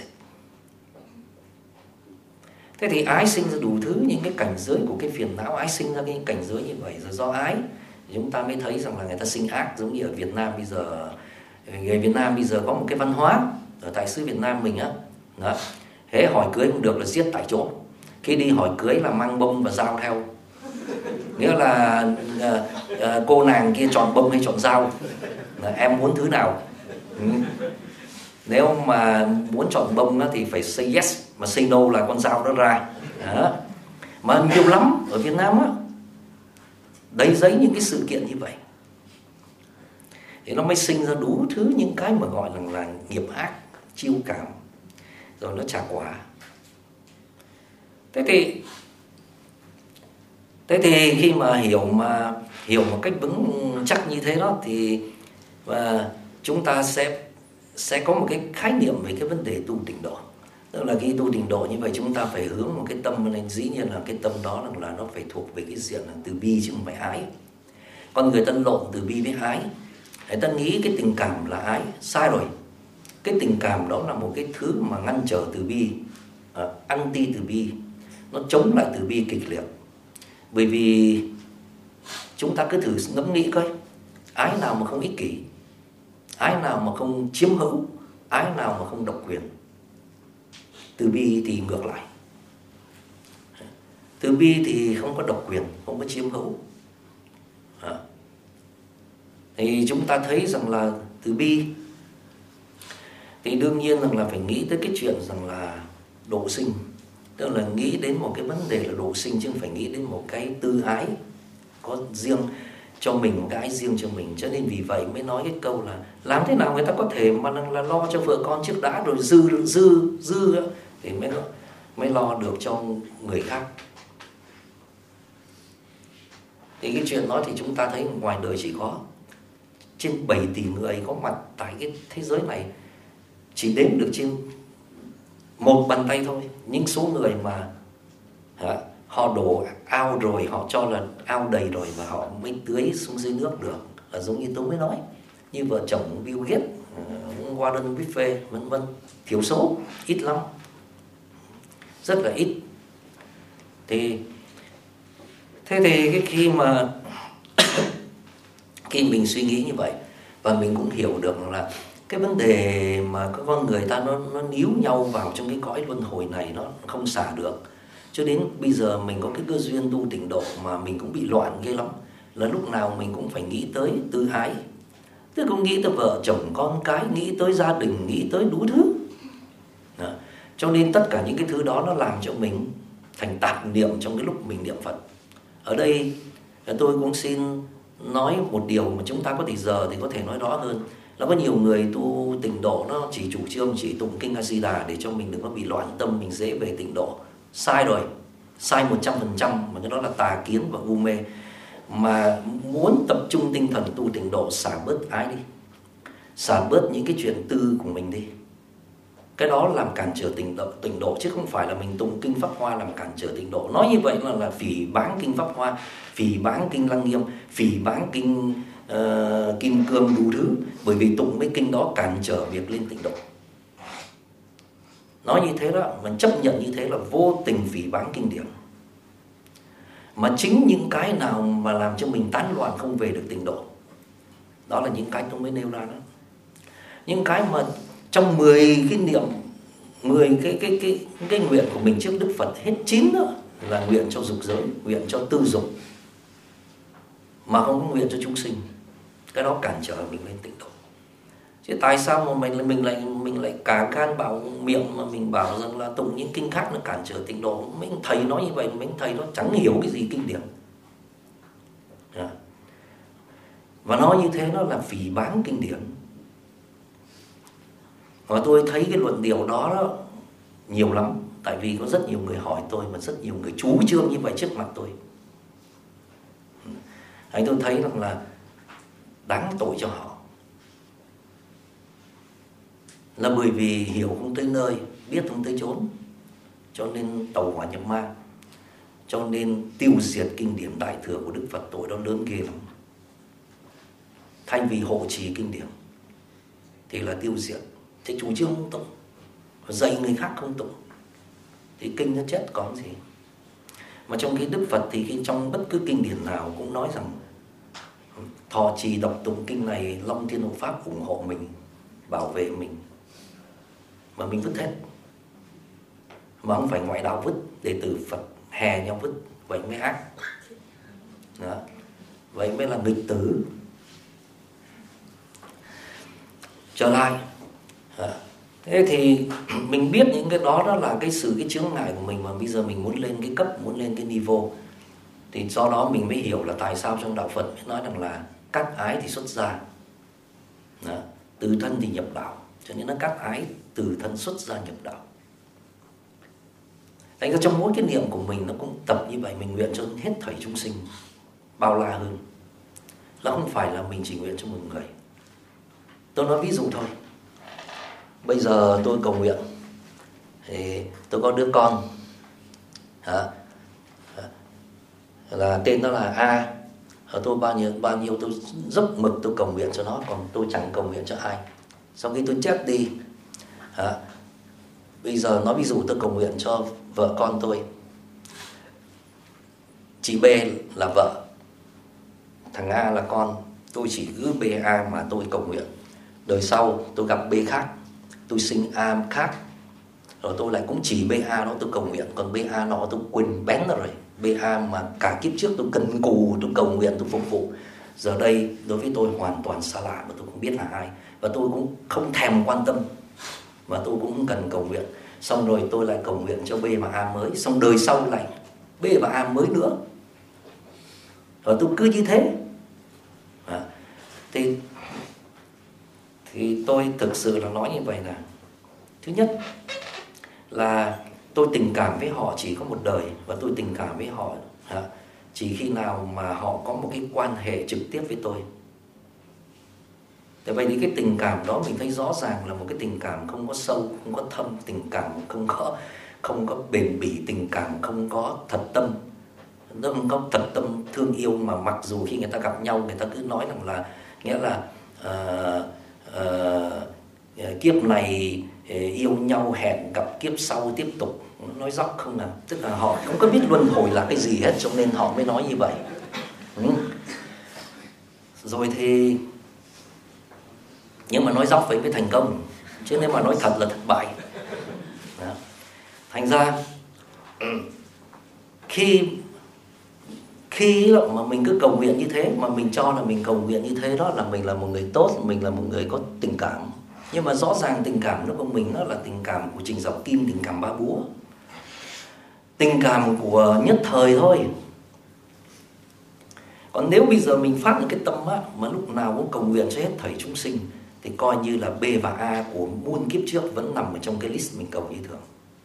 S1: Thế thì ái sinh ra đủ thứ những cái cảnh giới của cái phiền não. Ái sinh ra cái cảnh giới như vậy. Rồi do ái chúng ta mới thấy rằng là người ta sinh ác. Giống như ở Việt Nam bây giờ, người Việt Nam bây giờ có một cái văn hóa ở tại xứ Việt Nam mình á, đó, thế hỏi cưới không được là giết tại chỗ. Khi đi hỏi cưới là mang bông và dao theo. Nghĩa là cô nàng kia chọn bông hay chọn dao, em muốn thứ nào. Nếu mà muốn chọn bông đó thì phải say yes, mà say no là con dao nó ra. Đó. Mà nhiều lắm ở Việt Nam á, đầy giấy những cái sự kiện như vậy. Thì nó mới sinh ra đủ thứ những cái mà gọi là nghiệp ác, chiêu cảm, rồi nó trả quả. Thế thì khi mà hiểu một cách vững chắc như thế đó, thì và chúng ta sẽ có một cái khái niệm về cái vấn đề tu tịnh độ. Tức là khi tu tịnh độ như vậy, chúng ta phải hướng một cái tâm lên. Dĩ nhiên là cái tâm đó là nó phải thuộc về cái diện là từ bi chứ không phải ái. Con người ta lộn từ bi với ái. Người ta nghĩ cái tình cảm là ái, sai rồi. Cái tình cảm đó là một cái thứ mà ngăn trở từ bi, anti từ bi, nó chống lại từ bi kịch liệt. Bởi vì chúng ta cứ thử ngẫm nghĩ coi, ái nào mà không ích kỷ, ái nào mà không chiếm hữu, ái nào mà không độc quyền. Từ bi thì ngược lại. Từ bi thì không có độc quyền, không có chiếm hữu. Thì chúng ta thấy rằng là từ bi thì đương nhiên rằng là phải nghĩ tới cái chuyện rằng là độ sinh. Tức là nghĩ đến một cái vấn đề là độ sinh, chứ không phải nghĩ đến một cái tư ái có riêng cho mình, một cái ái riêng cho mình. Cho nên vì vậy mới nói cái câu là làm thế nào người ta có thể mà là lo cho vợ con trước đã, rồi dư thì mới lo được cho người khác. Thì cái chuyện đó thì chúng ta thấy ngoài đời chỉ có trên 7 tỷ người có mặt tại cái thế giới này, chỉ đếm được trên một bàn tay thôi những số người mà họ đổ ao rồi, họ cho là ao đầy rồi và họ mới tưới xuống dưới nước được. Là giống như tôi mới nói, như vợ chồng Bill Gates, Warren Buffett vân vân. Thiểu số, ít lắm, rất là ít. Thế thì cái khi mình suy nghĩ như vậy, và mình cũng hiểu được là cái vấn đề mà các con người ta nó níu nhau vào trong cái cõi luân hồi này, nó không xả được. Cho đến bây giờ mình có cái cơ duyên tu tịnh độ mà mình cũng bị loạn ghê lắm. Là lúc nào mình cũng phải nghĩ tới tư ái, tức cũng nghĩ tới vợ chồng con cái, nghĩ tới gia đình, nghĩ tới đủ thứ. Đó. Cho nên tất cả những cái thứ đó nó làm cho mình thành tạp niệm trong cái lúc mình niệm Phật. Ở đây tôi cũng xin nói một điều mà chúng ta có thì giờ thì có thể nói rõ hơn. Là có nhiều người tu tịnh độ nó chỉ chủ trương chỉ tụng kinh A Di Đà để cho mình đừng có bị loạn tâm, mình dễ về tịnh độ. Sai rồi, sai 100%, mà cái đó là tà kiến và ngu mê. Mà muốn tập trung tinh thần tu tịnh độ, xả bớt ái đi, xả bớt những cái chuyện tư của mình đi. Cái đó làm cản trở tịnh độ, chứ không phải là mình tụng kinh Pháp Hoa làm cản trở tịnh độ. Nói như vậy là phỉ báng kinh Pháp Hoa, phỉ báng kinh Lăng Nghiêm, phỉ báng kinh Kim Cương đủ thứ. Bởi vì tụng mấy kinh đó cản trở việc lên tịnh độ. Nói như thế đó, mình chấp nhận như thế là vô tình phỉ báng kinh điển. Mà chính những cái nào mà làm cho mình tán loạn không về được tịnh độ, đó là những cái tôi mới nêu ra đó. Những cái mà trong 10 cái niệm, 10 cái nguyện của mình trước Đức Phật, hết 9 nữa là nguyện cho dục giới, nguyện cho tư dục, mà không có nguyện cho chúng sinh. Cái đó cản trở mình lên tịnh độ. Chứ tại sao mà mình lại cả gan bảo miệng mà mình bảo rằng là tụng những kinh khác nó cản trở tịnh độ. Mấy thầy nói như vậy, mấy thầy nó chẳng hiểu cái gì kinh điển. Và nói như thế nó là phỉ báng kinh điển. Và tôi thấy cái luận điệu đó nhiều lắm. Tại vì có rất nhiều người hỏi tôi, mà rất nhiều người chú trương như vậy trước mặt tôi. Tôi thấy rằng là đáng tội cho họ. Là bởi vì hiểu không tới nơi, biết không tới chốn, cho nên tàu hỏa nhập ma. Cho nên tiêu diệt kinh điển Đại Thừa của Đức Phật, tội đó lớn ghê lắm. Thay vì hộ trì kinh điển thì là tiêu diệt. Thế chủ trương không tụng, dạy người khác không tụng thì kinh nó chết còn gì. Mà trong cái Đức Phật thì trong bất cứ kinh điển nào cũng nói rằng thọ trì đọc tụng kinh này, Long Thiên Hộ Pháp ủng hộ mình, bảo vệ mình, mà mình vứt hết. Mà không phải ngoại đạo vứt, đệ tử Phật hè nhau vứt, vậy mới ác. Đó. Vậy mới là nghịch tử. Trở lại, thế thì mình biết những cái đó là cái chướng ngại của mình, mà bây giờ mình muốn lên cái cấp, muốn lên cái niveau. Thì do đó mình mới hiểu là tại sao trong đạo Phật mới nói rằng là cắt ái thì xuất gia, từ thân thì nhập đạo. Cho nên nó cắt ái, từ thân xuất gia nhập đạo. Thành ra trong mỗi cái niệm của mình nó cũng tập như vậy. Mình nguyện cho hết thảy chúng sinh bao la hơn, là không phải là mình chỉ nguyện cho một người. Tôi nói ví dụ thôi. Bây giờ tôi cầu nguyện thì tôi có đứa con là tên nó là A. Tôi bao nhiêu tôi dốc mực tôi cầu nguyện cho nó, còn tôi chẳng cầu nguyện cho ai. Sau khi tôi chết đi, bây giờ nói ví dụ tôi cầu nguyện cho vợ con tôi. Chị B là vợ, thằng A là con. Tôi chỉ cứ BA mà tôi cầu nguyện. Đời sau tôi gặp B khác, tôi sinh A khác, rồi tôi lại cũng chỉ BA đó tôi cầu nguyện. Còn BA nó tôi quên bén rồi. BA mà cả kiếp trước tôi cần cù, tôi cầu nguyện, tôi phục vụ. Giờ đây đối với tôi hoàn toàn xa lạ, và tôi không biết là ai, và tôi cũng không thèm quan tâm, mà tôi cũng không cần cầu nguyện. Xong rồi tôi lại cầu nguyện cho B và A mới. Xong đời sau lại B và A mới nữa. Và tôi cứ như thế. Thì tôi thực sự là nói như vậy là, thứ nhất là tôi tình cảm với họ chỉ có một đời, và tôi tình cảm với họ chỉ khi nào mà họ có một cái quan hệ trực tiếp với tôi. Tại vậy thì cái tình cảm đó mình thấy rõ ràng là một cái tình cảm không có sâu, không có thâm, tình cảm không có bền bỉ, tình cảm không có thật tâm. Nó không có thật tâm thương yêu, mà mặc dù khi người ta gặp nhau người ta cứ nói rằng là, nghĩa là kiếp này yêu nhau, hẹn gặp kiếp sau tiếp tục. Nói dóc không nào. Tức là họ không có biết luân hồi là cái gì hết, cho nên họ mới nói như vậy. Rồi thì, nhưng mà nói dóc vậy mới thành công, chứ nếu mà nói thật là thất bại. Đó. Thành ra khi mà mình cứ cầu nguyện như thế, mà mình cho là mình cầu nguyện như thế đó là mình là một người tốt, mình là một người có tình cảm. Nhưng mà rõ ràng tình cảm của mình nó là tình cảm của Trình Dọc Kim, tình cảm ba búa, tình cảm của nhất thời thôi. Còn nếu bây giờ mình phát những cái tâm mà lúc nào cũng cầu nguyện cho hết thảy chúng sinh, thì coi như là B và A của muôn kiếp trước vẫn nằm ở trong cái list mình cầu như thường.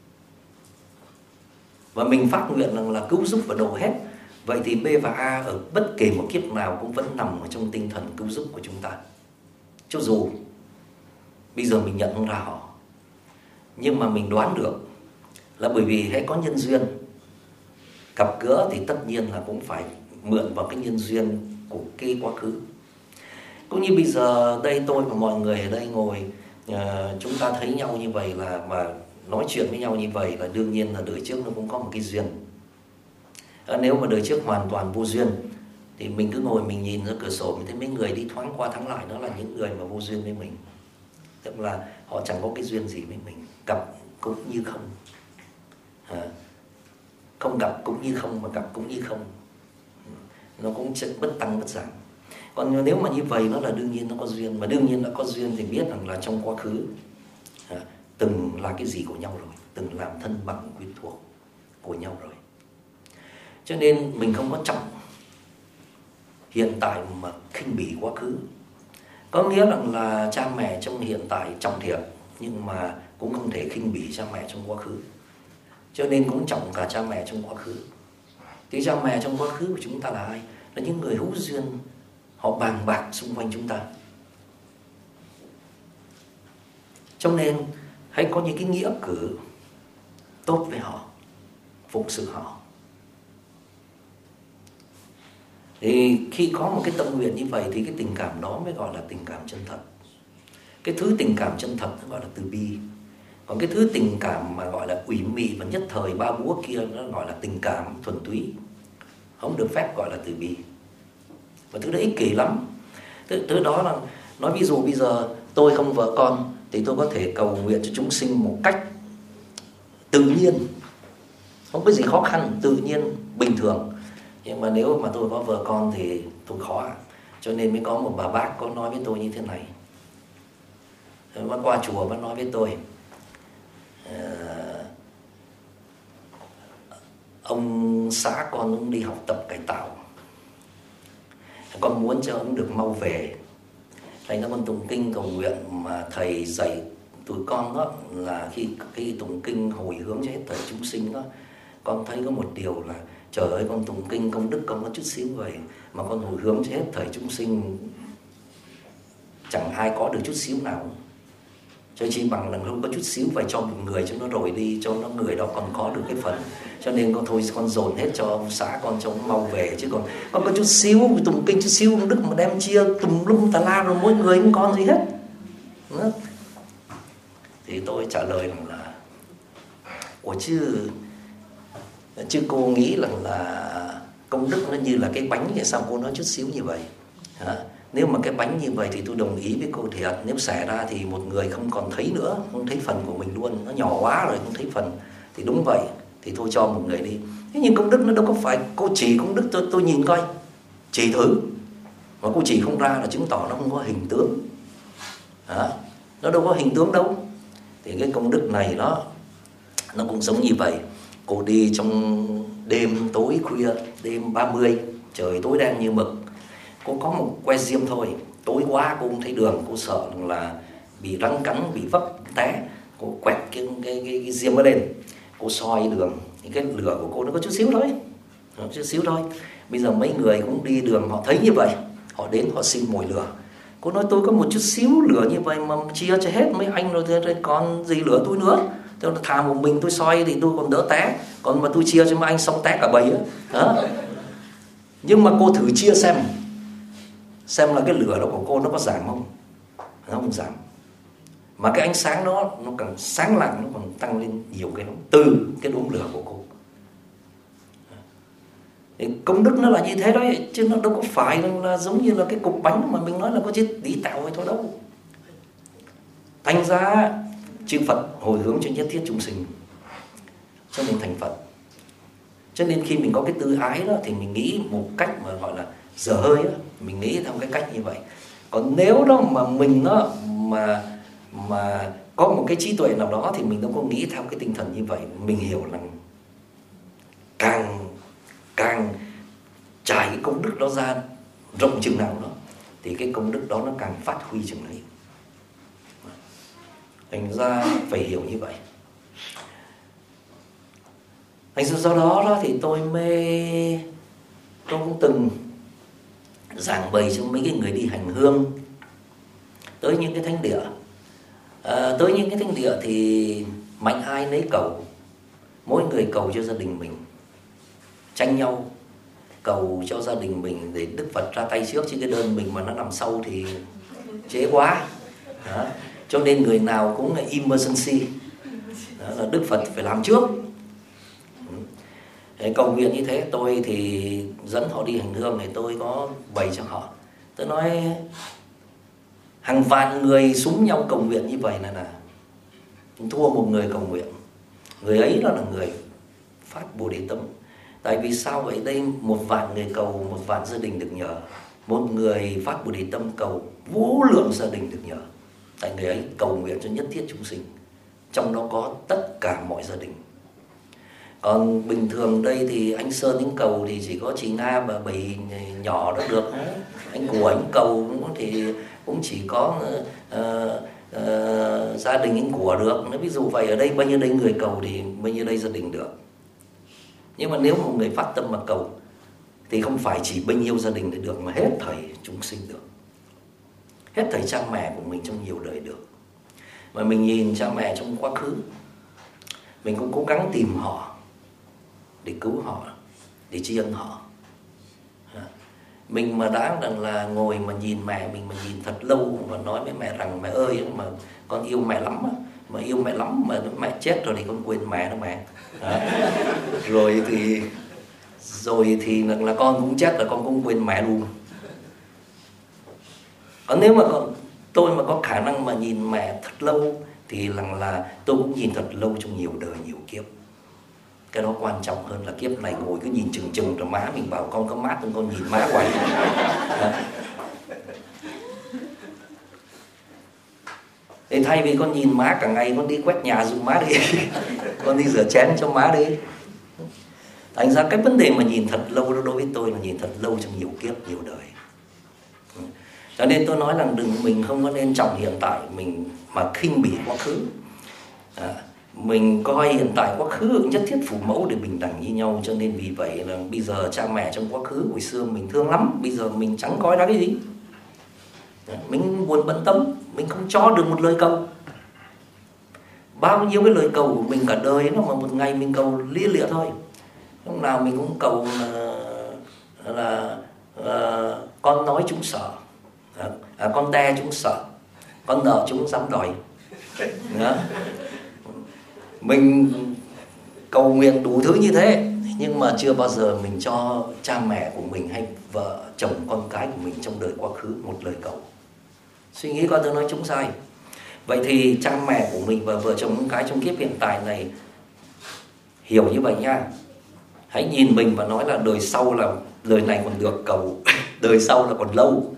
S1: Và mình phát nguyện rằng là cứu giúp và độ hết. Vậy thì B và A ở bất kỳ một kiếp nào cũng vẫn nằm ở trong tinh thần cứu giúp của chúng ta. Cho dù bây giờ mình nhận không ra họ, nhưng mà mình đoán được là bởi vì hãy có nhân duyên gặp gỡ thì tất nhiên là cũng phải mượn vào cái nhân duyên của cái quá khứ. Cũng như bây giờ đây tôi và mọi người ở đây ngồi, chúng ta thấy nhau như vậy là, mà nói chuyện với nhau như vậy là đương nhiên là đời trước nó cũng có một cái duyên. Nếu mà đời trước hoàn toàn vô duyên thì mình cứ ngồi mình nhìn ra cửa sổ, mình thấy mấy người đi thoáng qua thoáng lại, đó là những người mà vô duyên với mình. Tức là họ chẳng có cái duyên gì với mình, gặp cũng như không, không gặp cũng như không, mà gặp cũng như không. Nó cũng bất tăng bất giảm. Còn nếu mà như vậy nó là đương nhiên nó có duyên. Mà đương nhiên đã có duyên thì biết rằng là trong quá khứ từng là cái gì của nhau rồi, từng làm thân bằng quyến thuộc của nhau rồi. Cho nên mình không có trọng hiện tại mà khinh bỉ quá khứ. Có nghĩa rằng là cha mẹ trong hiện tại trọng thiện, nhưng mà cũng không thể khinh bỉ cha mẹ trong quá khứ. Cho nên cũng trọng cả cha mẹ trong quá khứ. Thì cha mẹ trong quá khứ của chúng ta là ai? Là những người hữu duyên, họ bàn bạc xung quanh chúng ta. Cho nên hãy có những cái nghĩa cử tốt với họ, phụng sự họ. Thì khi có một cái tâm nguyện như vậy thì cái tình cảm đó mới gọi là tình cảm chân thật. Cái thứ tình cảm chân thật nó gọi là từ bi. Còn cái thứ tình cảm mà gọi là ủy mị và nhất thời ba búa kia nó gọi là tình cảm thuần túy, không được phép gọi là từ bi. Và thứ đấy ích kỷ lắm. Thứ đó là nói ví dụ bây giờ tôi không vợ con thì tôi có thể cầu nguyện cho chúng sinh một cách tự nhiên, không có gì khó khăn, tự nhiên, bình thường. Nhưng mà nếu mà tôi có vợ con thì tôi khó. Cho nên mới có một bà bác có nói với tôi như thế này. Bác qua chùa bác nói với tôi, ông xã con cũng đi học tập cải tạo, con muốn cho ông được mau về. Thành ra con tụng kinh cầu nguyện mà thầy dạy tụi con đó là khi tụng kinh hồi hướng cho hết thảy chúng sinh đó, con thấy có một điều là trời ơi, con tụng kinh công đức con có chút xíu vậy mà con hồi hướng cho hết thảy chúng sinh chẳng ai có được chút xíu nào. Cho chỉ bằng là không có chút xíu vậy cho một người cho nó rồi đi, cho nó người đó còn có được cái phần. Cho nên con thôi con dồn hết cho ông xã con cho ông mau về, chứ còn con có chút xíu tụng kinh chút xíu công đức mà đem chia tùm lum tà la rồi mỗi người không còn gì hết. Đó. Thì tôi trả lời rằng là ủa chứ cô nghĩ rằng là công đức nó như là cái bánh thì sao cô nói chút xíu như vậy hả? Nếu mà cái bánh như vậy thì tôi đồng ý với cô thiệt. Nếu xẻ ra thì một người không còn thấy nữa, không thấy phần của mình luôn, nó nhỏ quá rồi không thấy phần. Thì đúng vậy, thì thôi cho một người đi. Thế nhưng công đức nó đâu có phải cô chỉ công đức tôi nhìn coi, chỉ thử mà cô chỉ không ra là chứng tỏ nó không có hình tướng hả? Nó đâu có hình tướng đâu. Thì cái công đức này nó cũng giống như vậy. Cô đi trong đêm tối khuya, đêm 30, trời tối đen như mực, cô có một que diêm thôi, tối quá cô không thấy đường, cô sợ là bị rắn cắn, bị vấp té, cô quẹt cái diêm ở lên, cô soi đường, thì cái lửa của cô nó có chút xíu thôi, chút xíu thôi. Bây giờ mấy người cũng đi đường họ thấy như vậy, họ đến họ xin mồi lửa. Cô nói tôi có một chút xíu lửa như vậy mà chia cho hết mấy anh rồi còn gì lửa tôi nữa. Tôi thà một mình tôi soi thì tôi còn đỡ té, còn mà tôi chia cho mấy anh xong té cả bầy đó. Nhưng mà cô thử chia xem là cái lửa đó của cô nó có giảm không? Nó không giảm. Mà cái ánh sáng đó nó càng sáng lặng, nó còn tăng lên nhiều cái đó từ cái đốm lửa của cô. Thì công đức nó là như thế đấy, chứ nó đâu có phải là giống như là cái cục bánh mà mình nói là có chỉ tí tẹo hay thôi đâu. Thành ra chư Phật hồi hướng cho nhất thiết chúng sinh cho mình thành Phật. Cho nên khi mình có cái tư ái đó thì mình nghĩ một cách mà gọi là dở hơi đó, mình nghĩ theo cái cách như vậy. Còn nếu đó mà mình đó mà có một cái trí tuệ nào đó thì mình đâu có nghĩ theo cái tinh thần như vậy. Mình hiểu là càng trải cái công đức đó ra rộng chừng nào đó thì cái công đức đó nó càng phát huy chừng ấy. Thành ra phải hiểu như vậy. Thành ra do đó thì tôi cũng từng giảng bày cho mấy cái người đi hành hương tới những cái thánh địa. Tới những cái thánh địa thì mạnh ai nấy cầu, mỗi người cầu cho gia đình mình, tranh nhau cầu cho gia đình mình để Đức Phật ra tay trước, chứ cái đơn mình mà nó nằm sau thì chế quá. Đó. Cho nên người nào cũng là emergency, đó là Đức Phật phải làm trước. Cầu nguyện như thế. Tôi thì dẫn họ đi hành hương này, tôi có bày cho họ. Tôi nói hàng vạn người súng nhau cầu nguyện như vậy là thua một người cầu nguyện. Người ấy đó là người phát Bồ Đề tâm. Tại vì sao vậy? Đây một vạn người cầu, một vạn gia đình được nhờ. Một người phát Bồ Đề tâm cầu, vô lượng gia đình được nhờ. Tại người ấy cầu nguyện cho nhất thiết chúng sinh, trong đó có tất cả mọi gia đình. Còn bình thường đây thì anh Sơn anh cầu thì chỉ có chị Nga và bảy nhỏ đó được. Anh của anh cầu thì cũng chỉ có gia đình anh của được. Nếu ví dụ vậy, ở đây bao nhiêu đây người cầu thì bao nhiêu đây gia đình được. Nhưng mà nếu một người phát tâm mà cầu thì không phải chỉ bao nhiêu gia đình để được, mà hết thảy chúng sinh được, hết thảy cha mẹ của mình trong nhiều đời được. Mà mình nhìn cha mẹ trong quá khứ, mình cũng cố gắng tìm họ để cứu họ, để tri ân họ. Mình mà đáng rằng là ngồi mà nhìn mẹ mình mà nhìn thật lâu và nói với mẹ rằng mẹ ơi mà con yêu mẹ lắm á, mà yêu mẹ lắm mà mẹ chết rồi thì con quên mẹ đó mẹ. Đó. Rồi thì là con cũng chết là con cũng quên mẹ luôn. Còn nếu mà tôi mà có khả năng mà nhìn mẹ thật lâu thì là tôi cũng nhìn thật lâu trong nhiều đời nhiều kiếp. Cái đó quan trọng hơn là kiếp này ngồi cứ nhìn chừng chừng rồi má mình bảo con có mát không, con nhìn má hoài. Thì thay vì con nhìn má cả ngày, con đi quét nhà giùm má đi. Con đi rửa chén cho má đi. Thành ra cái vấn đề mà nhìn thật lâu đó đối với tôi là nhìn thật lâu trong nhiều kiếp, nhiều đời. Cho nên tôi nói rằng mình không có nên trọng hiện tại mình mà khinh bỉ quá khứ. Mình coi hiện tại quá khứ nhất thiết phụ mẫu để bình đẳng như nhau. Cho nên vì vậy là bây giờ cha mẹ trong quá khứ hồi xưa mình thương lắm, bây giờ mình chẳng coi ra cái gì. Mình buồn bận tâm, mình không cho được một lời cầu. Bao nhiêu cái lời cầu của mình cả đời nó mà một ngày mình cầu lia lịa thôi. Lúc nào mình cũng cầu là con nói chúng sợ, con đe chúng sợ, con nợ chúng dám đòi. Đó. Mình cầu nguyện đủ thứ như thế, nhưng mà chưa bao giờ mình cho cha mẹ của mình hay vợ chồng con cái của mình trong đời quá khứ một lời cầu. Suy nghĩ coi tôi nói chúng sai. Vậy thì cha mẹ của mình và vợ chồng con cái trong kiếp hiện tại này hiểu như vậy nha. Hãy nhìn mình và nói là đời sau là đời này còn được cầu, đời sau là còn lâu.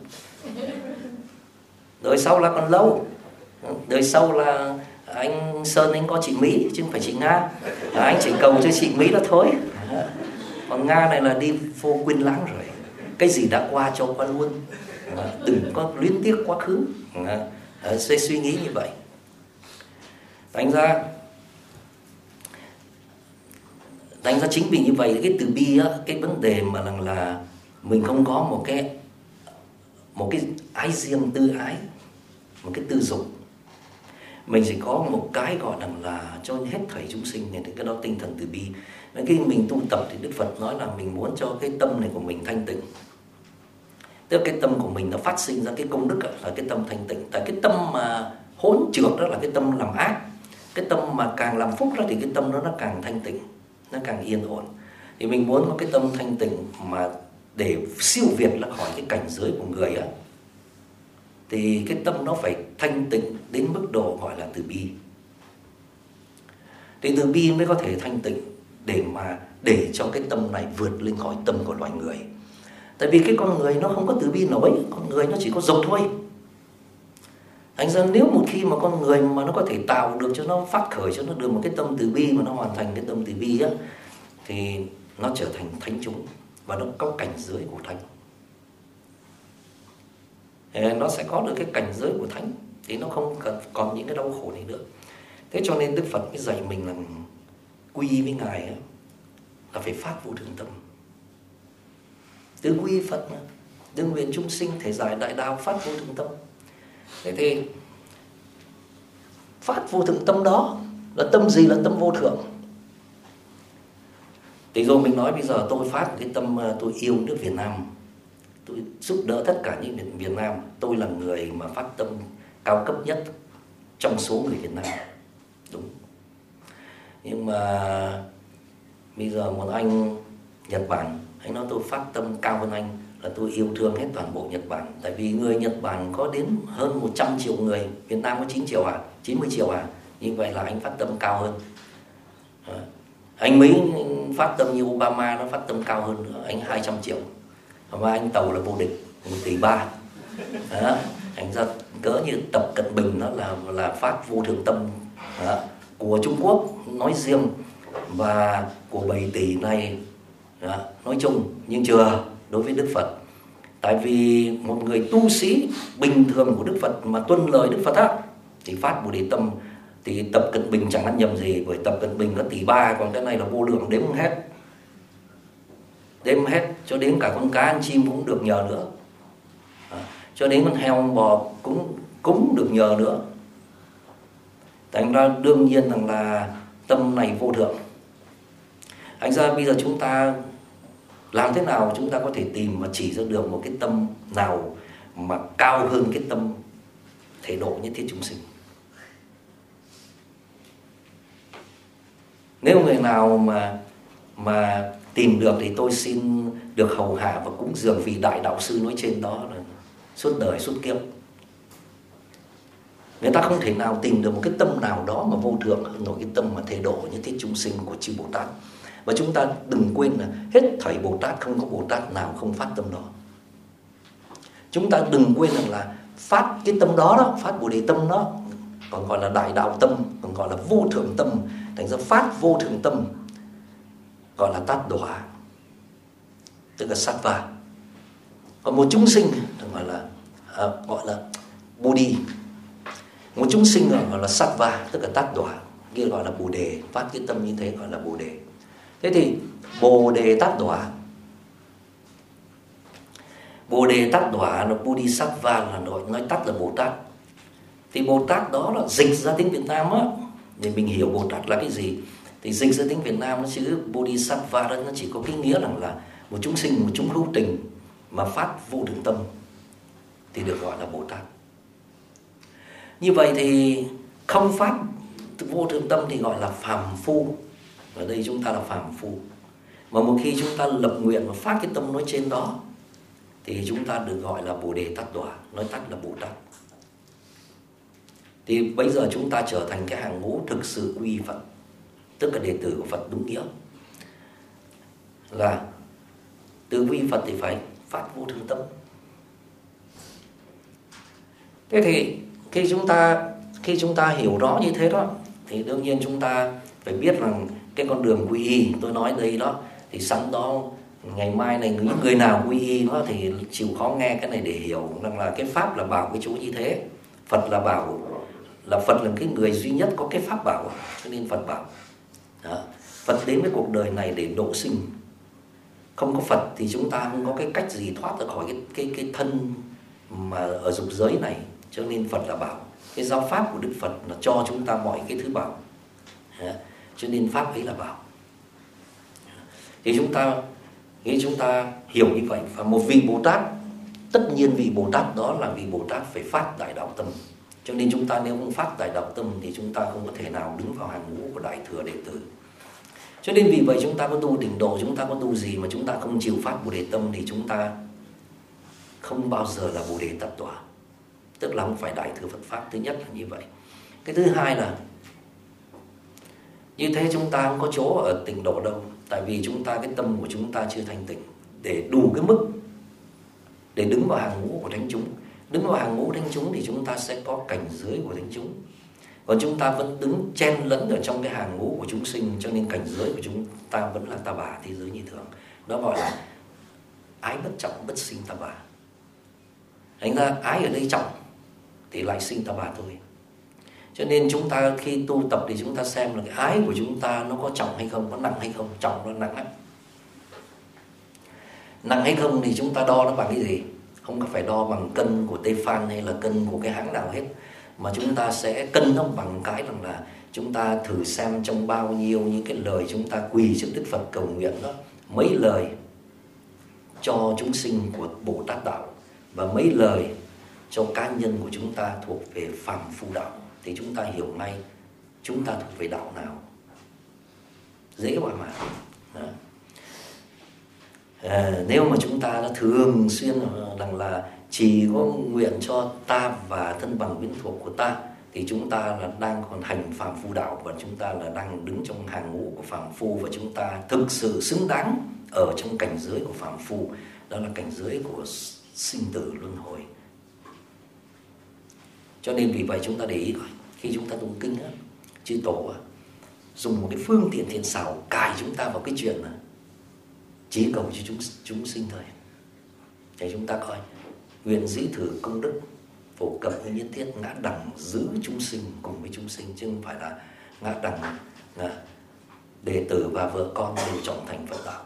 S1: Đời sau là còn lâu. Đời sau là anh Sơn anh có chị Mỹ chứ không phải chị Nga. Anh chỉ cầu cho chị Mỹ đó thôi. Còn Nga này là đi vô quên lãng rồi. Cái gì đã qua cho qua luôn. Đừng có luyến tiếc quá khứ. Sẽ suy nghĩ như vậy. Thành ra chính vì như vậy cái từ bi á, cái vấn đề mà là mình không có một cái ái riêng, tư ái, một cái tư dục. Mình chỉ có một cái gọi là cho hết thảy chúng sinh này, thì cái đó tinh thần từ bi. Nên khi mình tu tập thì Đức Phật nói là mình muốn cho cái tâm này của mình thanh tịnh. Tức là cái tâm của mình nó phát sinh ra cái công đức là cái tâm thanh tịnh. Tại cái tâm mà hỗn trược đó là cái tâm làm ác. Cái tâm mà càng làm phúc đó thì cái tâm đó nó càng thanh tịnh, nó càng yên ổn. Thì mình muốn có cái tâm thanh tịnh mà để siêu việt ra khỏi cái cảnh giới của người á, thì cái tâm nó phải thanh tịnh đến mức độ gọi là từ bi. Thì từ bi mới có thể thanh tịnh để cho cái tâm này vượt lên khỏi tâm của loài người. Tại vì cái con người nó không có từ bi nổi, con người nó chỉ có dục thôi. Thành ra nếu một khi mà con người mà nó có thể tạo được cho nó phát khởi cho nó được một cái tâm từ bi mà nó hoàn thành cái tâm từ bi á, thì nó trở thành thánh chúng và nó có cảnh giới của thánh. Nó sẽ có được cái cảnh giới của thánh thì nó không còn những cái đau khổ này nữa. Thế cho nên Đức Phật mới dạy mình là quy với Ngài á, là phải phát vô thượng tâm. Từ quy Phật mà, từ nguyện chúng sinh thể giải đại đạo phát vô thượng tâm. Thế thì phát vô thượng tâm đó là tâm gì? Là tâm vô thượng. Thì rồi mình nói bây giờ tôi phát cái tâm tôi yêu nước Việt Nam, tôi giúp đỡ tất cả những người Việt Nam. Tôi là người mà phát tâm cao cấp nhất trong số người Việt Nam. Đúng. Nhưng mà bây giờ một anh Nhật Bản, anh nói tôi phát tâm cao hơn anh là tôi yêu thương hết toàn bộ Nhật Bản. Tại vì người Nhật Bản có đến hơn 100 triệu người, Việt Nam có 9 triệu 90 triệu Như vậy là anh phát tâm cao hơn. Anh Mỹ phát tâm như Obama, nó phát tâm cao hơn nữa, anh 200 triệu. Và anh Tàu là vô địch, 1,3 tỷ. Đó. Thành ra cỡ như Tập Cận Bình nó là phát vô thượng tâm của Trung Quốc nói riêng và của 7 tỷ này nói chung, nhưng chưa đối với Đức Phật. Tại vì một người tu sĩ bình thường của Đức Phật mà tuân lời Đức Phật á, thì phát Bồ Đề tâm, thì Tập Cận Bình chẳng ăn nhầm gì, bởi Tập Cận Bình có 1,3 tỷ, còn cái này là vô lượng, đếm hết, cho đến cả con cá ăn chim cũng được nhờ nữa, cho đến con heo con bò cũng được nhờ nữa. Thành ra đương nhiên rằng là tâm này vô thượng. Thành ra bây giờ chúng ta Làm thế nào chúng ta có thể tìm và chỉ ra được một cái tâm nào mà cao hơn cái tâm thể độ nhất thiết chúng sinh? Nếu người nào mà tìm được thì tôi xin được hầu hạ và cúng dường vị đại đạo sư nói trên đó là suốt đời suốt kiếp. Người ta không thể nào tìm được một cái tâm nào đó mà vô thượng hơn một cái tâm mà thể độ nhất thiết chúng sinh của chư Bồ Tát. Và chúng ta đừng quên là hết thảy Bồ Tát, không có Bồ Tát nào không phát tâm đó. Chúng ta đừng quên rằng là phát cái tâm đó, phát Bồ Đề tâm đó, còn gọi là đại đạo tâm, còn gọi là vô thượng tâm. Thành ra phát vô thượng tâm gọi là tát đọa, tức là sattva. Còn một chúng sinh gọi là Bodhi. Một chúng sinh gọi là sattva, tức là tát đọa, kia gọi là Bồ Đề. Phát cái tâm như thế gọi là Bồ Đề. Thế thì Bồ Đề tát đọa, Bồ Đề tát đọa là Bodhisattva, là nói tắt là Bồ Tát. Thì Bồ Tát đó là dịch ra tiếng Việt Nam á, để mình hiểu Bồ Tát là cái gì. Thì dịch ra tiếng Việt Nam nó chữ Bodhisattva đó, nó chỉ có cái nghĩa rằng là một chúng sinh, một chúng hữu tình mà phát vô thượng tâm thì được gọi là Bồ Tát. Như vậy thì không phát vô thượng tâm thì gọi là phàm phu. Ở đây chúng ta là phàm phu. Mà một khi chúng ta lập nguyện và phát cái tâm nói trên đó thì chúng ta được gọi là Bồ Đề tát đọa, nói tắt là Bồ Tát. Thì bây giờ chúng ta trở thành cái hàng ngũ thực sự quy Phật, tức là đệ tử của Phật đúng nghĩa. Là từ quy Phật thì phải phát vô thượng tâm. Thế thì khi chúng ta hiểu rõ như thế đó, thì đương nhiên chúng ta phải biết rằng cái con đường quy y tôi nói đây đó, thì sẵn đó ngày mai này những người nào quy y đó thì chịu khó nghe cái này để hiểu rằng là cái pháp là bảo cái chỗ như thế. Phật là bảo, là Phật là cái người duy nhất có cái pháp bảo, cho nên Phật bảo đó. Phật đến với cuộc đời này để độ sinh. Không có Phật thì chúng ta không có cái cách gì thoát ra khỏi cái thân mà ở dục giới này. Cho nên Phật là bảo. Cái giáo pháp của Đức Phật là cho chúng ta mọi cái thứ bảo. Cho nên pháp ấy là bảo. Thì chúng ta hiểu như vậy. Và một vị Bồ Tát, tất nhiên vị Bồ Tát đó là vị Bồ Tát phải phát đại đạo tâm. Cho nên chúng ta nếu không phát đại đạo tâm thì chúng ta không có thể nào đứng vào hàng ngũ của đại thừa đệ tử. Cho nên vì vậy chúng ta có tu Tịnh độ, chúng ta có tu gì mà chúng ta không chịu phát Bồ Đề tâm thì chúng ta không bao giờ là Bồ Đề tát đọa, tức là không phải đại thừa Phật pháp. Thứ nhất là như vậy. Cái thứ hai là như thế chúng ta không có chỗ ở Tịnh độ đâu, tại vì chúng ta, cái tâm của chúng ta chưa thanh tịnh để đủ cái mức để đứng vào hàng ngũ của thánh chúng. Đứng vào hàng ngũ thánh chúng thì chúng ta sẽ có cảnh giới của thánh chúng. Còn chúng ta vẫn đứng chen lẫn ở trong cái hàng ngũ của chúng sinh, cho nên cảnh giới của chúng ta vẫn là ta bà thế giới như thường. Đó gọi là ái bất trọng bất sinh ta bà. Thành ra ái ở đây trọng thì lại sinh ta bà thôi. Cho nên chúng ta khi tu tập thì chúng ta xem là cái ái của chúng ta nó có trọng hay không, có nặng hay không. Trọng nó nặng lắm. Nặng hay không thì chúng ta đo nó bằng cái gì? Không phải đo bằng cân của Tefan hay là cân của cái hãng nào hết, mà chúng ta sẽ cân nó bằng cái rằng là chúng ta thử xem trong bao nhiêu những cái lời chúng ta quỳ trước Đức Phật cầu nguyện đó, mấy lời cho chúng sinh của Bồ Tát đạo và mấy lời cho cá nhân của chúng ta thuộc về phàm phu đạo, thì chúng ta hiểu ngay chúng ta thuộc về đạo nào. Dễ quá mà. Đó. Nếu mà chúng ta đã thường xuyên rằng là chỉ có nguyện cho ta và thân bằng quyến thuộc của ta, thì chúng ta là đang còn hành phàm phu đạo, và chúng ta là đang đứng trong hàng ngũ của phàm phu, và chúng ta thực sự xứng đáng ở trong cảnh giới của phàm phu, đó là cảnh giới của sinh tử luân hồi. Cho nên vì vậy chúng ta để ý coi, khi chúng ta tụng kinh á, chư tổ dùng một cái phương tiện thiện xảo cài chúng ta vào cái chuyện là chỉ cầu cho chúng sinh thôi. Để chúng ta coi, nguyện dĩ thử công đức phổ cập với nhất thiết ngã đẳng giữ chúng sinh cùng với chúng sinh, chứ không phải là ngã đẳng là đệ tử và vợ con đều chọn thành Phật đạo.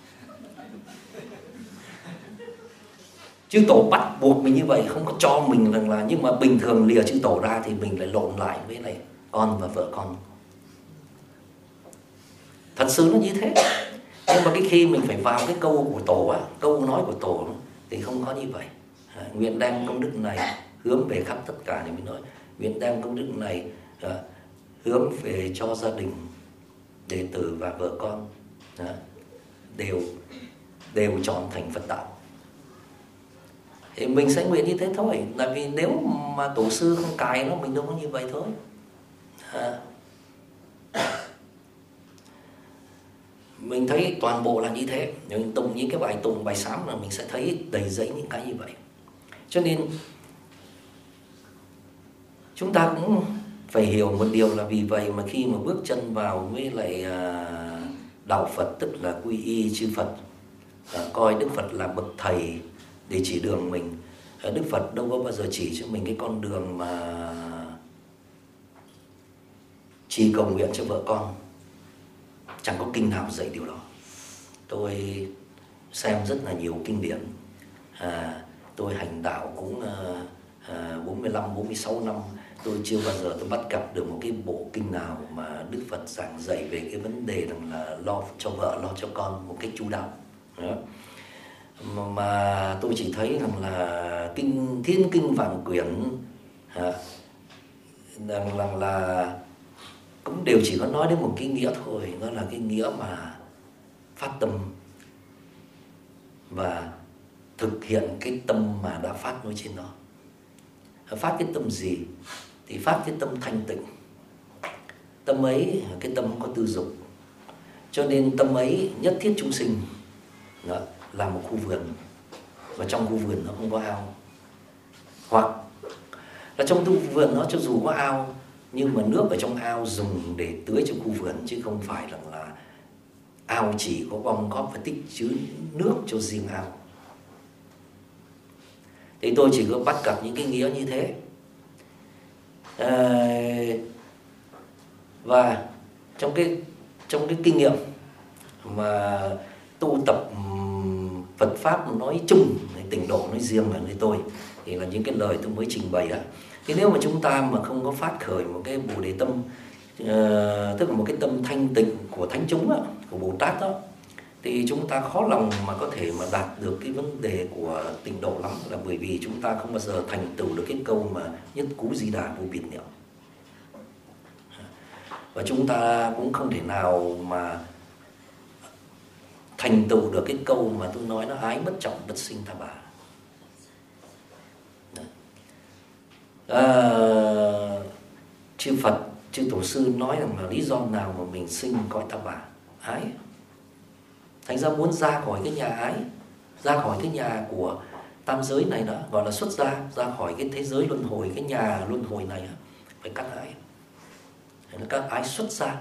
S1: Chư tổ bắt buộc mình như vậy, không có cho mình rằng là, nhưng mà bình thường lìa chư tổ ra thì mình lại lộn lại với lại con và vợ con. Thật sự nó như thế. Nhưng mà cái khi mình phải vào cái câu của tổ á, câu nói của tổ thì không có như vậy. Nguyện đem công đức này hướng về khắp tất cả, thì mình nói nguyện đem công đức này hướng về cho gia đình, đệ tử và vợ con đều tròn thành Phật đạo. Thì mình sẽ nguyện như thế thôi. Tại vì nếu mà tổ sư không cài nó, mình đâu có như vậy thôi. Mình thấy toàn bộ là như thế. Mình tụng những cái bài tụng, bài sám là mình sẽ thấy đầy dẫy những cái như vậy. Cho nên chúng ta cũng phải hiểu một điều là vì vậy mà khi mà bước chân vào với lại đạo Phật, tức là quy y chư Phật, coi Đức Phật là bậc thầy để chỉ đường mình. Đức Phật đâu có bao giờ chỉ cho mình cái con đường mà chỉ cầu nguyện cho vợ con. Chẳng có kinh nào dạy điều đó. Tôi xem rất là nhiều kinh điển. Tôi hành đạo cũng 45-46 năm. Tôi chưa bao giờ tôi bắt gặp được một cái bộ kinh nào mà Đức Phật giảng dạy về cái vấn đề rằng là lo cho vợ, lo cho con một cách chu đáo. Mà tôi chỉ thấy rằng là Thiên Kinh Vạn Quyển rằng là cũng đều chỉ có nói đến một cái nghĩa thôi. Nó là cái nghĩa mà phát tâm và thực hiện cái tâm mà đã phát nói trên đó. Phát cái tâm gì? Thì phát cái tâm thanh tịnh. Tâm ấy, cái tâm không có tư dục. Cho nên tâm ấy nhất thiết chúng sinh là một khu vườn. Và trong khu vườn nó không có ao. Hoặc là trong khu vườn nó cho dù có ao, nhưng mà nước ở trong ao dùng để tưới cho khu vườn, chứ không phải là ao chỉ có gom góp và tích trữ nước cho riêng ao. Thì tôi chỉ có bắt gặp những cái nghĩa như thế. Và trong cái kinh nghiệm mà tu tập Phật Pháp nói chung, tịnh độ nói riêng là nơi tôi, thì là những cái lời tôi mới trình bày đó. Thì nếu mà chúng ta mà không có phát khởi một cái Bồ Đề tâm, tức là một cái tâm thanh tịnh của thánh chúng đó, của Bồ Tát đó, thì chúng ta khó lòng mà có thể mà đạt được cái vấn đề của tịnh độ lắm. Là bởi vì chúng ta không bao giờ thành tựu được cái câu mà nhất cú di đà vô biệt niệm. Và chúng ta cũng không thể nào mà thành tựu được cái câu mà tôi nói nó ái bất trọng bất sinh tha bà. Chư Phật, chư Tổ sư nói rằng là lý do nào mà mình sinh cõi ta bà? Ái. Thành ra muốn ra khỏi cái nhà ái, ra khỏi cái nhà của tam giới này đó, gọi là xuất ra khỏi cái thế giới luân hồi, cái nhà luân hồi này, phải cắt ái. Các ái xuất ra.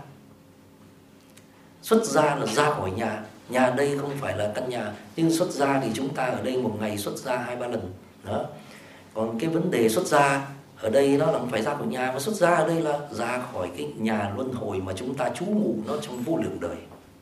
S1: Xuất ra là ra khỏi nhà. Nhà đây không phải là căn nhà, nhưng xuất ra thì chúng ta ở đây một ngày xuất ra 2-3 lần đó. Còn cái vấn đề xuất ra ở đây nó là không phải ra khỏi nhà, mà xuất ra ở đây là ra khỏi cái nhà luân hồi mà chúng ta trú ngụ nó trong vô lượng đời.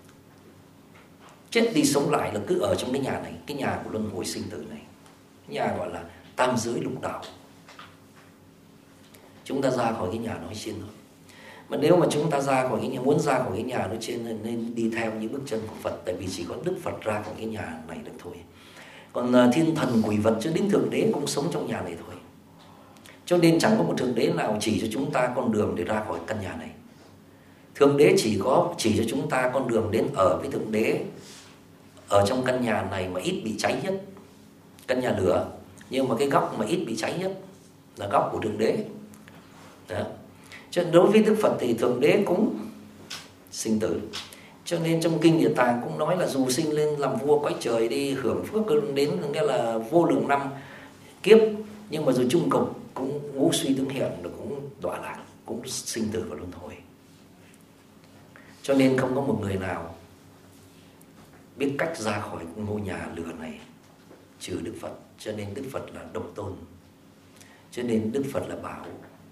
S1: Chết đi sống lại là cứ ở trong cái nhà này, cái nhà của luân hồi sinh tử này, cái nhà gọi là tam giới lục đạo. Chúng ta ra khỏi cái nhà nói trên thôi. Mà nếu mà chúng ta ra khỏi cái nhà, muốn ra khỏi cái nhà nói trên, nên đi theo những bước chân của Phật. Tại vì chỉ có Đức Phật ra khỏi cái nhà này được thôi. Còn thiên thần quỷ vật cho đến thượng đế cũng sống trong nhà này thôi. Cho nên chẳng có một thượng đế nào chỉ cho chúng ta con đường để ra khỏi căn nhà này. Thượng đế chỉ cho chúng ta con đường đến ở với thượng đế ở trong căn nhà này mà ít bị cháy nhất. Căn nhà lửa, nhưng mà cái góc mà ít bị cháy nhất là góc của thượng đế đó. Cho nên đối với Đức Phật thì thượng đế cũng sinh tử. Cho nên trong kinh Địa Tạng cũng nói là dù sinh lên làm vua cõi trời đi, hưởng phước đến nghĩa là vô lượng năm kiếp, nhưng mà rồi chung cực cũng ngũ suy tướng hiện, cũng đọa lạc, cũng sinh tử và luân hồi. Cho nên không có một người nào biết cách ra khỏi ngôi nhà lửa này trừ Đức Phật. Cho nên Đức Phật là độc tôn. Cho nên Đức Phật là bảo.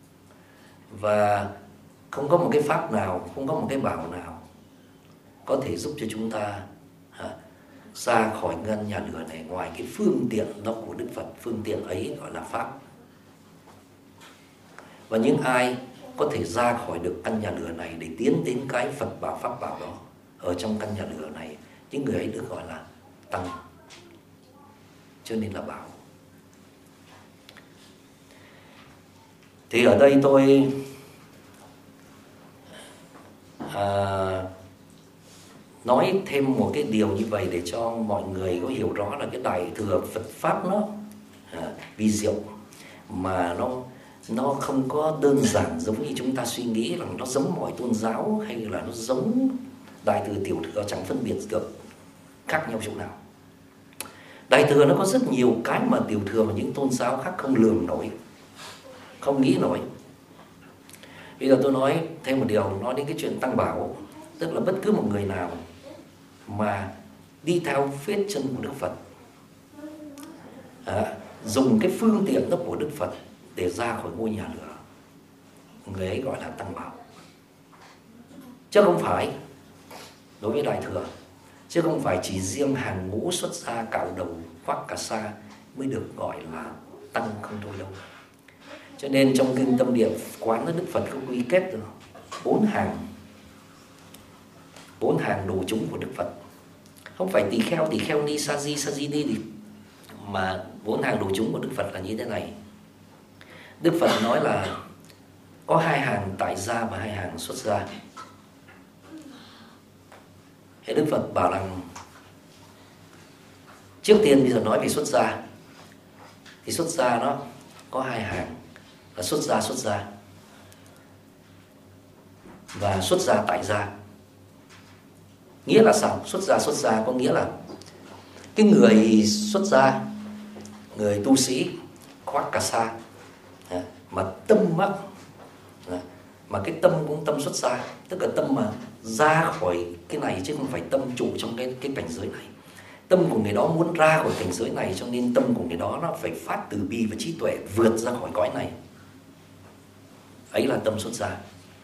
S1: Và không có một cái pháp nào, không có một cái bảo nào có thể giúp cho chúng ta ra khỏi ngân nhà lửa này ngoài cái phương tiện đó của Đức Phật. Phương tiện ấy gọi là pháp. Và những ai có thể ra khỏi được căn nhà lửa này để tiến đến cái Phật bảo pháp bảo đó ở trong căn nhà lửa này, những người ấy được gọi là tăng, cho nên là bảo. Thì ở đây tôi nói thêm một cái điều như vậy để cho mọi người có hiểu rõ là cái Đại thừa Phật pháp nó vi diệu, mà nó không có đơn giản giống như chúng ta suy nghĩ là nó giống mọi tôn giáo, hay là nó giống Đại thừa Tiểu thừa, chẳng phân biệt được khác nhau chỗ nào. Đại thừa nó có rất nhiều cái mà Tiểu thừa và những tôn giáo khác không lường nổi, không nghĩ nổi. Bây giờ tôi nói thêm một điều, nói đến cái chuyện tăng bảo. Tức là bất cứ một người nào mà đi theo vết chân của Đức Phật, dùng cái phương tiện đó của Đức Phật để ra khỏi ngôi nhà lửa, người ấy gọi là tăng bảo. Chứ không phải, đối với Đại thừa, chứ không phải chỉ riêng hàng ngũ xuất gia cạo đầu khoác cà sa mới được gọi là tăng không thôi đâu. Cho nên trong kinh Tâm Địa Quán Đức Phật có quy kết rồi 4 hàng đồ chúng của Đức Phật. Không phải tỳ kheo ni, sa di ni gì, mà 4 hàng đồ chúng của Đức Phật là như thế này. Đức Phật nói là có 2 hàng tại gia và 2 hàng xuất gia. Thế Đức Phật bảo rằng trước tiên bây giờ nói về xuất gia, thì xuất gia nó có 2 hàng là xuất gia và xuất gia tại gia. Nghĩa là sao? Xuất gia có nghĩa là cái người xuất gia, người tu sĩ khoác cà sa, mà tâm á, mà cái tâm cũng tâm xuất gia, tức là tâm mà ra khỏi cái này chứ không phải tâm trụ trong cái cảnh giới này. Tâm của người đó muốn ra khỏi cảnh giới này, cho nên tâm của người đó nó phải phát từ bi và trí tuệ vượt ra khỏi cõi này. Ấy là tâm xuất gia.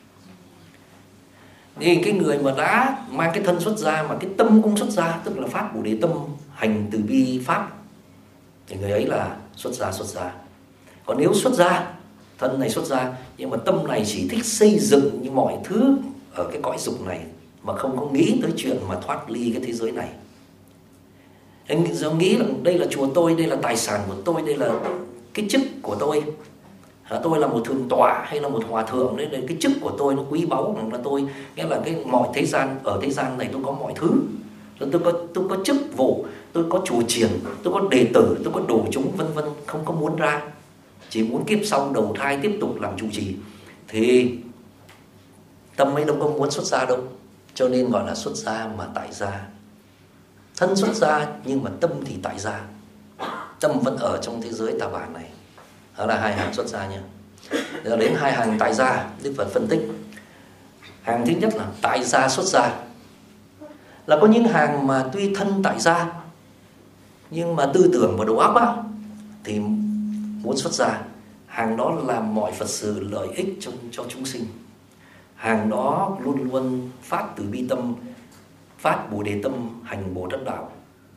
S1: Thì cái người mà đã mang cái thân xuất gia mà cái tâm cũng xuất gia, tức là phát Bồ Đề tâm, hành từ bi pháp, thì người ấy là xuất gia. Còn nếu xuất gia, thân này xuất gia, nhưng mà tâm này chỉ thích xây dựng như mọi thứ ở cái cõi dục này, mà không có nghĩ tới chuyện mà thoát ly cái thế giới này. Anh nghĩ là đây là chùa tôi, đây là tài sản của tôi, đây là cái chức của tôi. Tôi là một thượng tọa hay là một hòa thượng, nên là cái chức của tôi nó quý báu, là tôi, nghĩa là cái mọi thế gian, ở thế gian này tôi có mọi thứ. Tôi có chức vụ, tôi có chùa chiền, tôi có đệ tử, tôi có đồ chúng vân vân, không có muốn ra, chỉ muốn kiếp sau đầu thai tiếp tục làm trụ trì. Thì tâm ấy đâu có muốn xuất gia đâu, cho nên gọi là xuất gia mà tại gia. Thân xuất gia nhưng mà tâm thì tại gia, tâm vẫn ở trong thế giới tà bản này. Đó là 2 hàng xuất gia nha. Rồi đến 2 hàng tại gia, Đức Phật phân tích. Hàng thứ nhất là tại gia xuất gia, là có những hàng mà tuy thân tại gia nhưng mà tư tưởng và đầu óc á thì muốn xuất gia. Hàng đó làm mọi Phật sự lợi ích cho chúng sinh. Hàng đó luôn luôn phát từ bi tâm, phát Bồ Đề tâm, hành Bồ Tát đạo.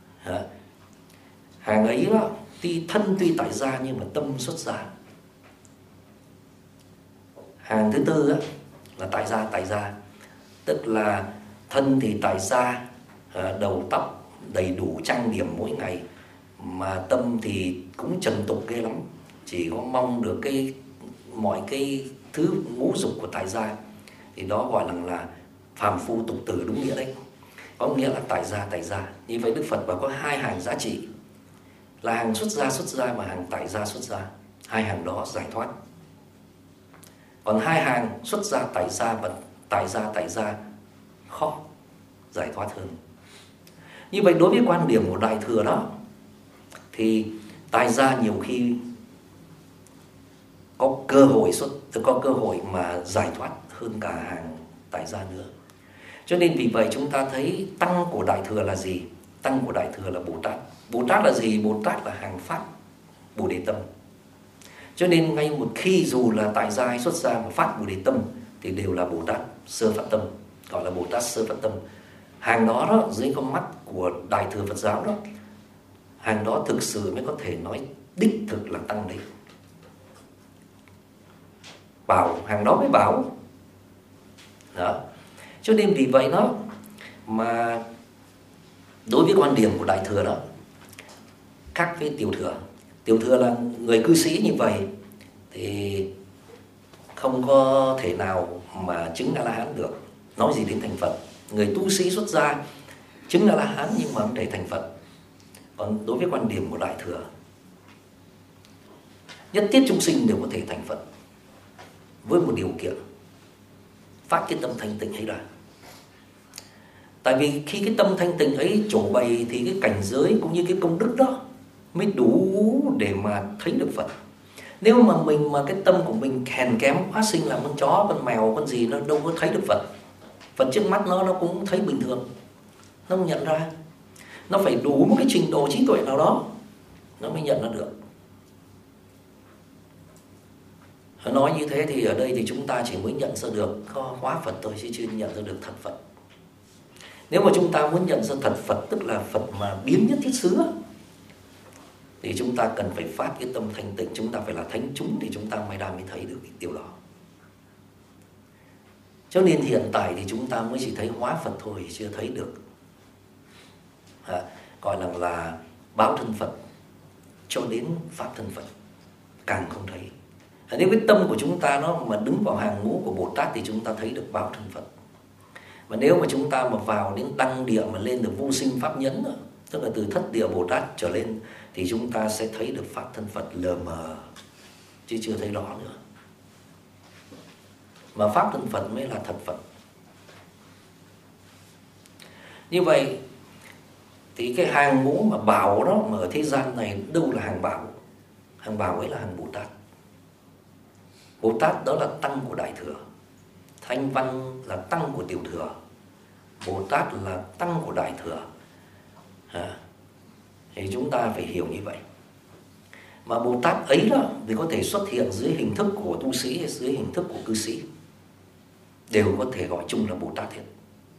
S1: Hàng ấy đó, thân tuy tại gia nhưng mà tâm xuất gia. Hàng thứ tư á, là tại gia, tức là thân thì tại gia, đầu tóc đầy đủ trang điểm mỗi ngày, mà tâm thì cũng trần tục ghê lắm, chỉ có mong được mọi cái thứ ngũ dục của tại gia. Thì đó gọi là phàm phu tục tử đúng nghĩa đấy. Có nghĩa là tại gia. Như vậy Đức Phật bảo có 2 hàng giá trị, là hàng xuất gia và hàng tại gia xuất gia. 2 hàng đó giải thoát. Còn 2 hàng xuất gia và tại gia khó giải thoát hơn. Như vậy đối với quan điểm của Đại thừa đó, thì tại gia nhiều khi có cơ hội mà giải thoát hơn cả hàng tại gia nữa. Cho nên vì vậy chúng ta thấy tăng của Đại thừa là gì? Tăng của Đại thừa là Bồ Tát. Bồ Tát là gì? Bồ Tát là hàng phát Bồ Đề tâm. Cho nên ngay một khi dù là tại gia hay xuất gia mà phát Bồ Đề tâm thì đều là Bồ Tát sơ phát tâm, gọi là Bồ Tát sơ phát tâm. Hàng đó dưới con mắt của Đại thừa Phật giáo đó, hàng đó thực sự mới có thể nói đích thực là tăng đấy. Bảo, hàng đó mới bảo. Đó. Cho nên vì vậy đó mà Đối với quan điểm của Đại Thừa đó, khác với Tiểu Thừa. Tiểu Thừa là người cư sĩ như vậy thì không có thể nào mà chứng A-la-hán được, nói gì đến thành Phật. Người tu sĩ xuất gia chứng A-la-hán nhưng mà không thể thành Phật. Còn đối với quan điểm của Đại Thừa, nhất thiết chúng sinh đều có thể thành Phật, với một điều kiện: phát cái tâm thanh tịnh ấy ra. Tại vì khi cái tâm thanh tịnh ấy trổ bày thì cái cảnh giới cũng như cái công đức đó mới đủ để mà thấy được Phật. Nếu mà cái tâm của mình hèn kém quá, sinh làm con chó, con mèo, con gì, nó đâu có thấy được Phật. Phật trước mắt nó cũng thấy bình thường, nó không nhận ra. Nó phải đủ một cái trình độ trí tuệ nào đó nó mới nhận ra được. Nói như thế thì ở đây thì chúng ta chỉ mới nhận ra được hóa Phật thôi, chứ chưa nhận ra được thật Phật. Nếu mà chúng ta muốn nhận ra thật Phật, tức là Phật mà biến nhất thiết xứ, thì chúng ta cần phải phát cái tâm thanh tịnh. Chúng ta phải là thánh chúng thì chúng ta mới thấy được cái điều đó. Cho nên hiện tại thì chúng ta mới chỉ thấy hóa Phật thôi, chưa thấy được gọi là báo thân Phật cho đến pháp thân Phật, càng không thấy. Nếu cái tâm của chúng ta nó mà đứng vào hàng ngũ của Bồ Tát thì chúng ta thấy được báo thân Phật. Mà nếu mà chúng ta mà vào đến đăng địa mà lên được vô sinh pháp nhẫn, tức là từ thất địa Bồ Tát trở lên, thì chúng ta sẽ thấy được pháp thân Phật lờ mờ, chứ chưa thấy rõ nữa. Mà pháp thân Phật mới là thật Phật. Như vậy thì cái hàng ngũ mà bảo đó mà ở thế gian này đâu là hàng bảo? Hàng bảo ấy là hàng Bồ Tát. Bồ Tát đó là tăng của Đại Thừa, Thanh Văn là tăng của Tiểu Thừa, Bồ Tát là tăng của Đại Thừa. Thì chúng ta phải hiểu như vậy. Mà Bồ Tát ấy đó thì có thể xuất hiện dưới hình thức của tu sĩ hay dưới hình thức của cư sĩ, đều có thể gọi chung là Bồ Tát hết.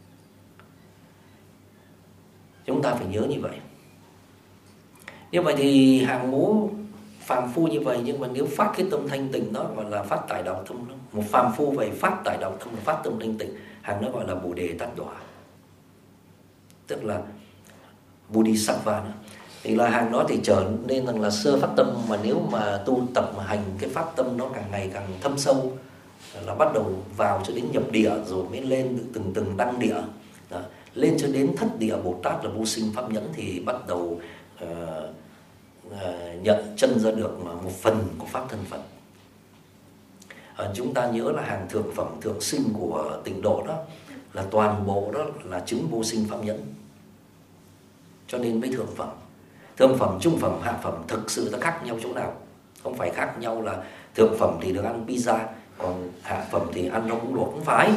S1: Chúng ta phải nhớ như vậy. Như vậy thì hàng ngũ phàm phu như vậy, nhưng mà nếu phát cái tâm thanh tịnh đó gọi là phát tại đạo thông đó. Một phàm phu vậy phát tại đạo thông, phát tâm thanh tịnh, hàng đó gọi là Bồ Đề Tát Đọa, tức là Bodhisattva đó. Thì là hàng đó thì trở nên rằng là sơ phát tâm, mà nếu mà tu tập mà hành cái phát tâm nó càng ngày càng thâm sâu, là bắt đầu vào cho đến nhập địa rồi mới lên từng đăng địa đó. Lên cho đến thất địa Bồ Tát là vô sinh pháp nhẫn thì bắt đầu nhận chân ra được một phần của pháp thân Phật. Chúng ta nhớ là hàng thượng phẩm thượng sinh của tịnh độ đó là toàn bộ đó là chứng vô sinh pháp nhẫn. Cho nên mới thượng phẩm, trung phẩm, hạ phẩm thực sự nó khác nhau chỗ nào? Không phải khác nhau là thượng phẩm thì được ăn pizza, còn hạ phẩm thì ăn rau muống luộc, không phải.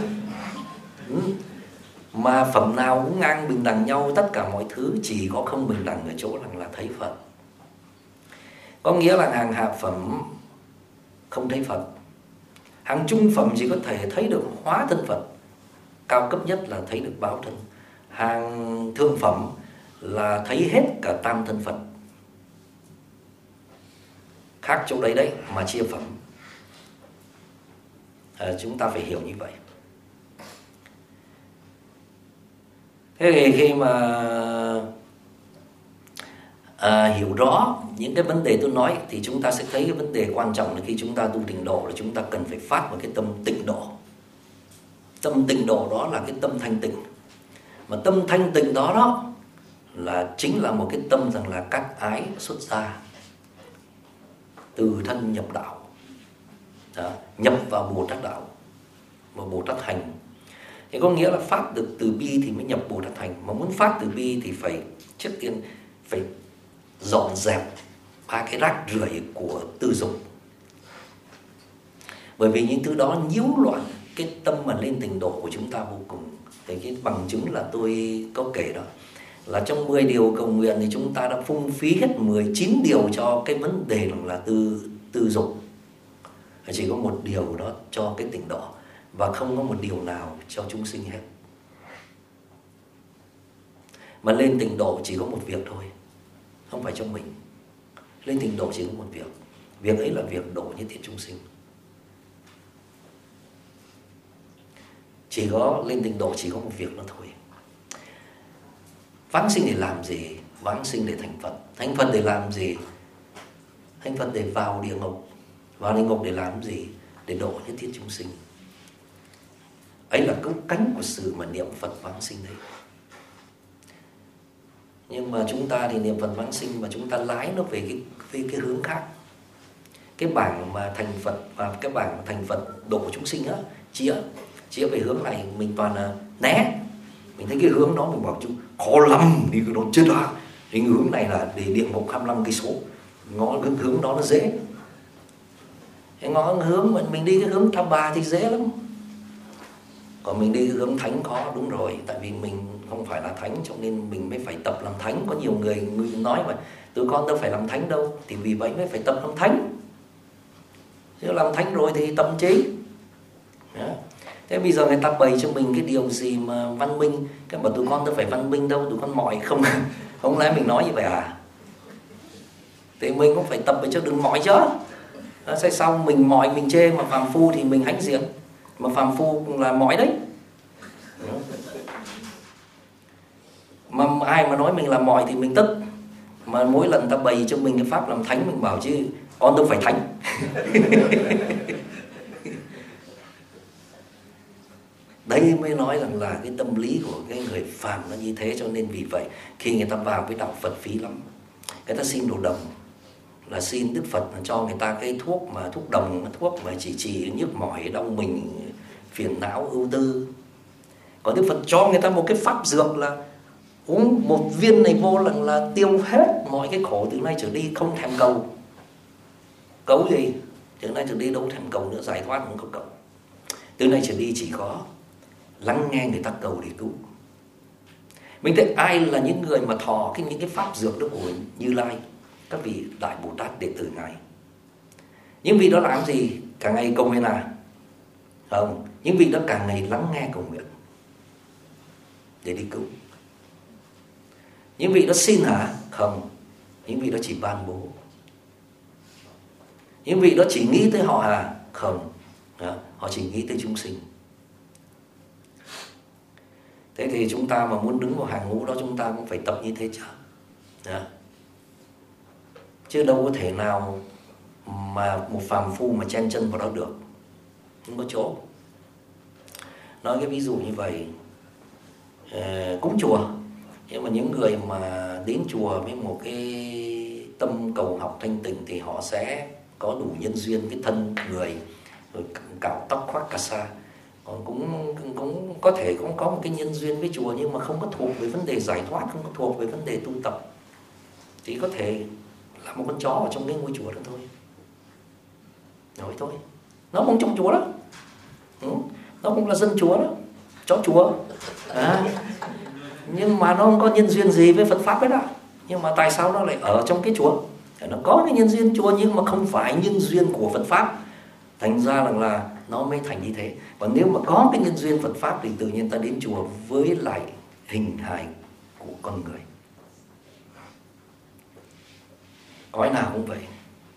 S1: Mà phẩm nào cũng ngang bình đẳng nhau, tất cả mọi thứ, chỉ có không bình đẳng ở chỗ là thấy Phật. Có nghĩa là hàng hạ phẩm không thấy Phật, hàng trung phẩm chỉ có thể thấy được hóa thân Phật, cao cấp nhất là thấy được báo thân. Hàng thượng phẩm là thấy hết cả tam thân Phật. Khác chỗ đấy mà chia phẩm. Chúng ta phải hiểu như vậy. Thế thì khi mà hiểu rõ những cái vấn đề tôi nói thì chúng ta sẽ thấy cái vấn đề quan trọng là khi chúng ta tu tịnh độ là chúng ta cần phải phát vào cái tâm tịnh độ. Tâm tịnh độ đó là cái tâm thanh tịnh. Mà tâm thanh tịnh đó là chính là một cái tâm rằng là cắt ái xuất gia, từ thân nhập đạo đó, nhập vào Bồ Tát đạo và Bồ Tát hành. Thì có nghĩa là phát được từ bi thì mới nhập Bồ Tát hành. Mà muốn phát từ bi thì phải trước tiên phải dọn dẹp ba cái rác rưởi của tư dục. Bởi vì những thứ đó nhiễu loạn cái tâm mà lên tịnh độ của chúng ta vô cùng. Thì cái bằng chứng là tôi có kể đó, là trong 10 điều cầu nguyện thì chúng ta đã phung phí hết 19 điều cho cái vấn đề là tư dục. Chỉ có một điều đó cho cái tịnh độ, và không có một điều nào cho chúng sinh hết. Mà lên tịnh độ chỉ có một việc thôi, không phải cho mình. Lên tịnh độ chỉ có một việc. Việc ấy là việc độ nhất thiết chúng sinh. Chỉ có lên tịnh độ chỉ có một việc đó thôi. Vãng sinh để làm gì? Vãng sinh để thành Phật. Thành Phật để làm gì? Thành Phật để vào địa ngục. Vào địa ngục để làm gì? Để độ nhất thiết chúng sinh. Ấy là cứu cánh của sự mà niệm Phật vãng sinh đấy. Nhưng mà chúng ta thì niệm Phật vãng sinh mà chúng ta lái nó về cái hướng khác. Cái bảng mà thành Phật và cái bảng mà thành Phật độ chúng sinh á, chia về hướng này mình toàn là né. Mình thấy cái hướng đó mình bảo chứ khó lắm, đi cái đó chết à. Cái hướng này là để địa ngục 25 cây số. Ngó cái hướng đó nó dễ. Ngó hướng mình đi cái hướng Tham Bà thì dễ lắm. Còn mình đi cái hướng thánh khó, đúng rồi. Tại vì mình không phải là thánh cho nên mình mới phải tập làm thánh. Có nhiều người nói mà tụi con đâu phải làm thánh đâu, thì vì vậy mới phải tập làm thánh. Chứ làm thánh rồi thì tâm trí. Thế bây giờ người ta bày cho mình cái điều gì mà văn minh, cái bảo tụi con đâu phải văn minh đâu, tụi con mỏi không. Không lẽ mình nói như vậy à? Thì mình cũng phải tập để cho đừng mỏi chứ. Sẽ xong mình mỏi mình chê mà phàm phu thì mình hãnh diện. Mà phàm phu cũng là mỏi đấy. Mà ai mà nói mình là mỏi thì mình tức. Mà mỗi lần ta bày cho mình cái pháp làm thánh mình bảo chứ con đâu phải thánh. Đây mới nói rằng là cái tâm lý của cái người phàm nó như thế. Cho nên vì vậy khi người ta vào với đạo Phật phí lắm. Người ta xin đồ đồng là xin Đức Phật cho người ta cái thuốc đồng, thuốc mà chỉ nhức mỏi đau mình, phiền não, ưu tư. Còn Đức Phật cho người ta một cái pháp dược là uống một viên này vô là tiêu hết mọi cái khổ, từ nay trở đi không thèm cầu. Cầu gì? Từ nay trở đi đâu thèm cầu nữa, giải thoát không có cầu. Từ nay trở đi chỉ có lắng nghe người ta cầu để cứu. Mình thấy ai là những người mà thọ những cái pháp dược đó của Như Lai, các vị Đại Bồ Tát đệ tử Ngài. Những vị đó làm gì? Cả ngày cầu nguyện à? Không. Những vị đó cả ngày lắng nghe cầu nguyện để đi cứu. Những vị đó xin hả? Không. Những vị đó chỉ ban bố. Những vị đó chỉ nghĩ tới họ hả? Không. Họ chỉ nghĩ tới chúng sinh. Thế thì chúng ta mà muốn đứng vào hàng ngũ đó, chúng ta cũng phải tập như thế chứ. Chứ đâu có thể nào mà một phàm phu mà chen chân vào đó được. Không có chỗ. Nói cái ví dụ như vậy, cúng chùa. Nhưng mà những người mà đến chùa với một cái tâm cầu học thanh tịnh thì họ sẽ có đủ nhân duyên với thân người, rồi cạo tóc khoác cà sa. Còn cũng có thể cũng có một cái nhân duyên với chùa, nhưng mà không có thuộc về vấn đề giải thoát, không có thuộc về vấn đề tu tập. Chỉ có thể là một con chó ở trong cái ngôi chùa đó thôi. Nói thôi. Nó cũng trong chùa đó. Nó cũng là dân chùa đó. Chó chùa. Nhưng mà nó không có nhân duyên gì với Phật Pháp hết đó. Nhưng mà tại sao nó lại ở trong cái chùa? Nó có cái nhân duyên chùa nhưng mà không phải nhân duyên của Phật Pháp. Thành ra là nó mới thành như thế. Còn nếu mà có cái nhân duyên Phật Pháp thì tự nhiên ta đến chùa với lại hình hài của con người. Cõi nào cũng vậy.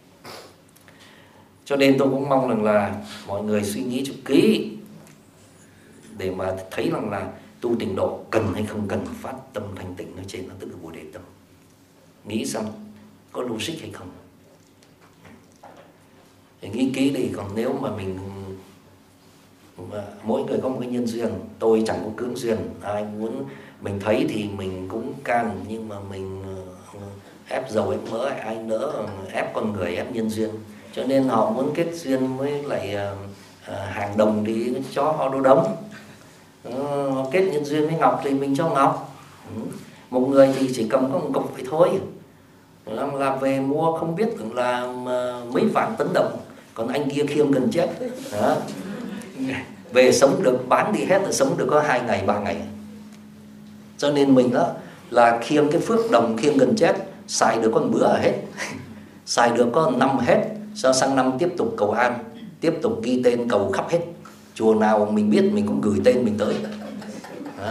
S1: Cho nên tôi cũng mong rằng là mọi người suy nghĩ cho kỹ để mà thấy rằng là tu tịnh độ cần hay không cần phát tâm thanh tịnh ở trên, nó tức là Bồ Đề tâm. Nghĩ xem có logic hay không. Để nghĩ kỹ đi. Còn nếu mà mỗi người có một cái nhân duyên, tôi chẳng có cưỡng duyên, ai muốn mình thấy thì mình cũng can, nhưng mà mình ép dầu ép mỡ, ai nỡ ép con người, ép nhân duyên. Cho nên họ muốn kết duyên với lại hàng đồng thì cho họ đồ đồng. Kết nhân duyên với ngọc thì mình cho ngọc. Một người thì chỉ cầm có một cục vậy thôi, làm về mua không biết là mấy vạn tấn đồng. Còn anh kia khiêng gần chết đó. Về sống được, bán đi hết là sống được có 2 ngày 3 ngày. Cho nên mình đó là khiêng cái phước đồng, khiêng gần chết, xài được có một bữa là hết. Xài được có năm hết, sau sang năm tiếp tục cầu an, tiếp tục ghi tên cầu khắp hết. Chùa nào mình biết mình cũng gửi tên mình tới đó.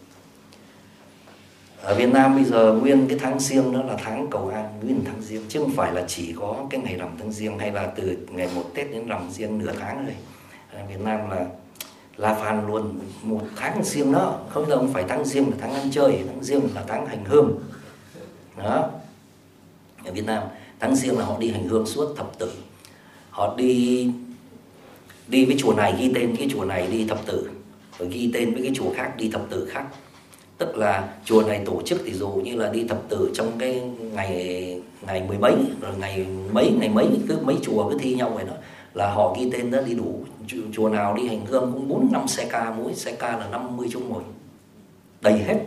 S1: Ở Việt Nam bây giờ nguyên cái tháng Giêng đó là tháng cầu an, nguyên tháng Giêng, chứ không phải là chỉ có cái ngày rằm tháng Giêng hay là từ ngày 1 Tết đến rằm Giêng nửa tháng rồi. Ở Việt Nam là phàn luôn. Một tháng riêng đó, không phải tháng riêng là tháng ăn chơi, tháng riêng là tháng hành hương. Đó. Ở Việt Nam, tháng riêng là họ đi hành hương suốt thập tử. Họ đi với chùa này ghi tên cái chùa này đi thập tử, rồi ghi tên với cái chùa khác đi thập tử khác. Tức là chùa này tổ chức thì dụ như là đi thập tử trong cái ngày mười mấy, rồi ngày mấy cứ mấy chùa cứ thi nhau vậy đó, là họ ghi tên đó đi đủ. Chùa nào đi hành hương cũng 4-5 xe ca, mỗi xe ca là 50 chỗ ngồi, đầy hết.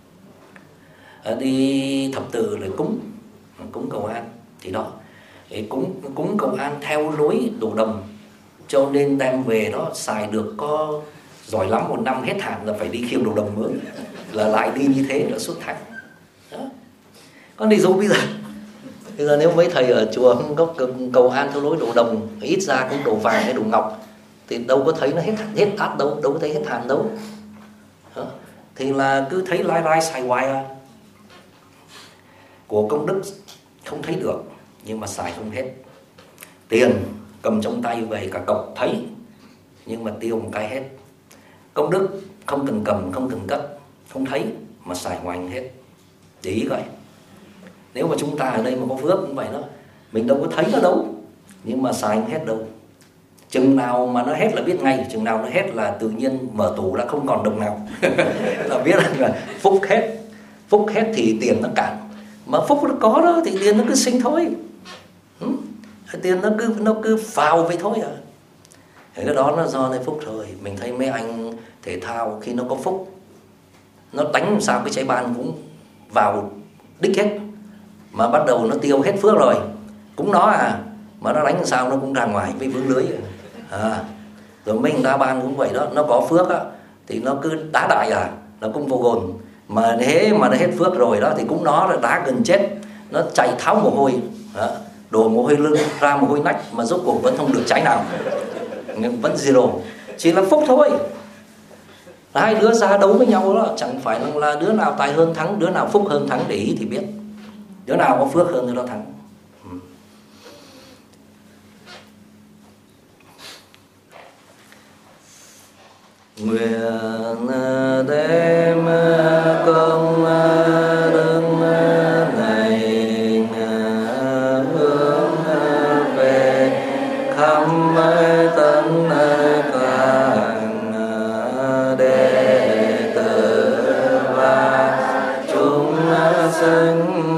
S1: Đi thập tử là cúng cầu an. Thì đó, cúng cầu an theo lối đồ đồng, cho nên đem về đó xài được có giỏi lắm 1 năm hết hạn là phải đi khiêng đồ đồng mới, là lại đi như thế là xuất thành. Đó. Còn ví dụ bây giờ nếu mấy thầy ở chùa không có cầu an theo lối đồ đồng, ít ra cũng đồ vàng hay đồ ngọc, thì đâu có thấy nó hết át đâu có thấy hết hạn đâu. Đó. Thì là cứ thấy lai xài hoài à. Của công đức không thấy được, nhưng mà xài không hết. Tiền cầm trong tay về cả cọc thấy, nhưng mà tiêu một cái hết. Công đức không cần cầm, không cần cất, không thấy mà xài hoành hết. Để ý vậy. Nếu mà chúng ta ở đây mà có phước cũng vậy đó, mình đâu có thấy nó đâu, nhưng mà xài không hết đâu. Chừng nào mà nó hết là biết ngay, chừng nào nó hết là tự nhiên mở tủ đã không còn đồng nào. Là biết là phúc hết thì tiền nó cạn. Mà phúc nó có đó thì tiền nó cứ sinh thôi. Tiền nó cứ phào vậy thôi à. Cái đó nó do cái phúc rồi. Mình thấy mấy anh thể thao khi nó có phúc, nó đánh làm sao cái trái ban cũng vào đích hết. Mà bắt đầu nó tiêu hết phước rồi, cũng nó à, mà nó đánh làm sao nó cũng ra ngoài với vướng lưới à. Rồi mấy anh đá ban cũng vậy đó, nó có phước á thì nó cứ đá đại à, nó cũng vô gồn. Mà thế mà nó hết phước rồi đó thì cũng nó là đá gần chết, nó chạy tháo mồ hôi đó, đổ mồ hôi lưng ra mồ hôi nách, mà rốt cuộc vẫn không được trái nào, vẫn zero, chỉ là phúc thôi. Hai đứa ra đấu với nhau đó, chẳng phải là đứa nào tài hơn thắng, đứa nào phúc hơn thắng, để ý thì biết. Đứa nào có phước hơn đứa đó thắng. Nguyện đem công đức này hướng về khắp tất cả đệ tử và chúng sinh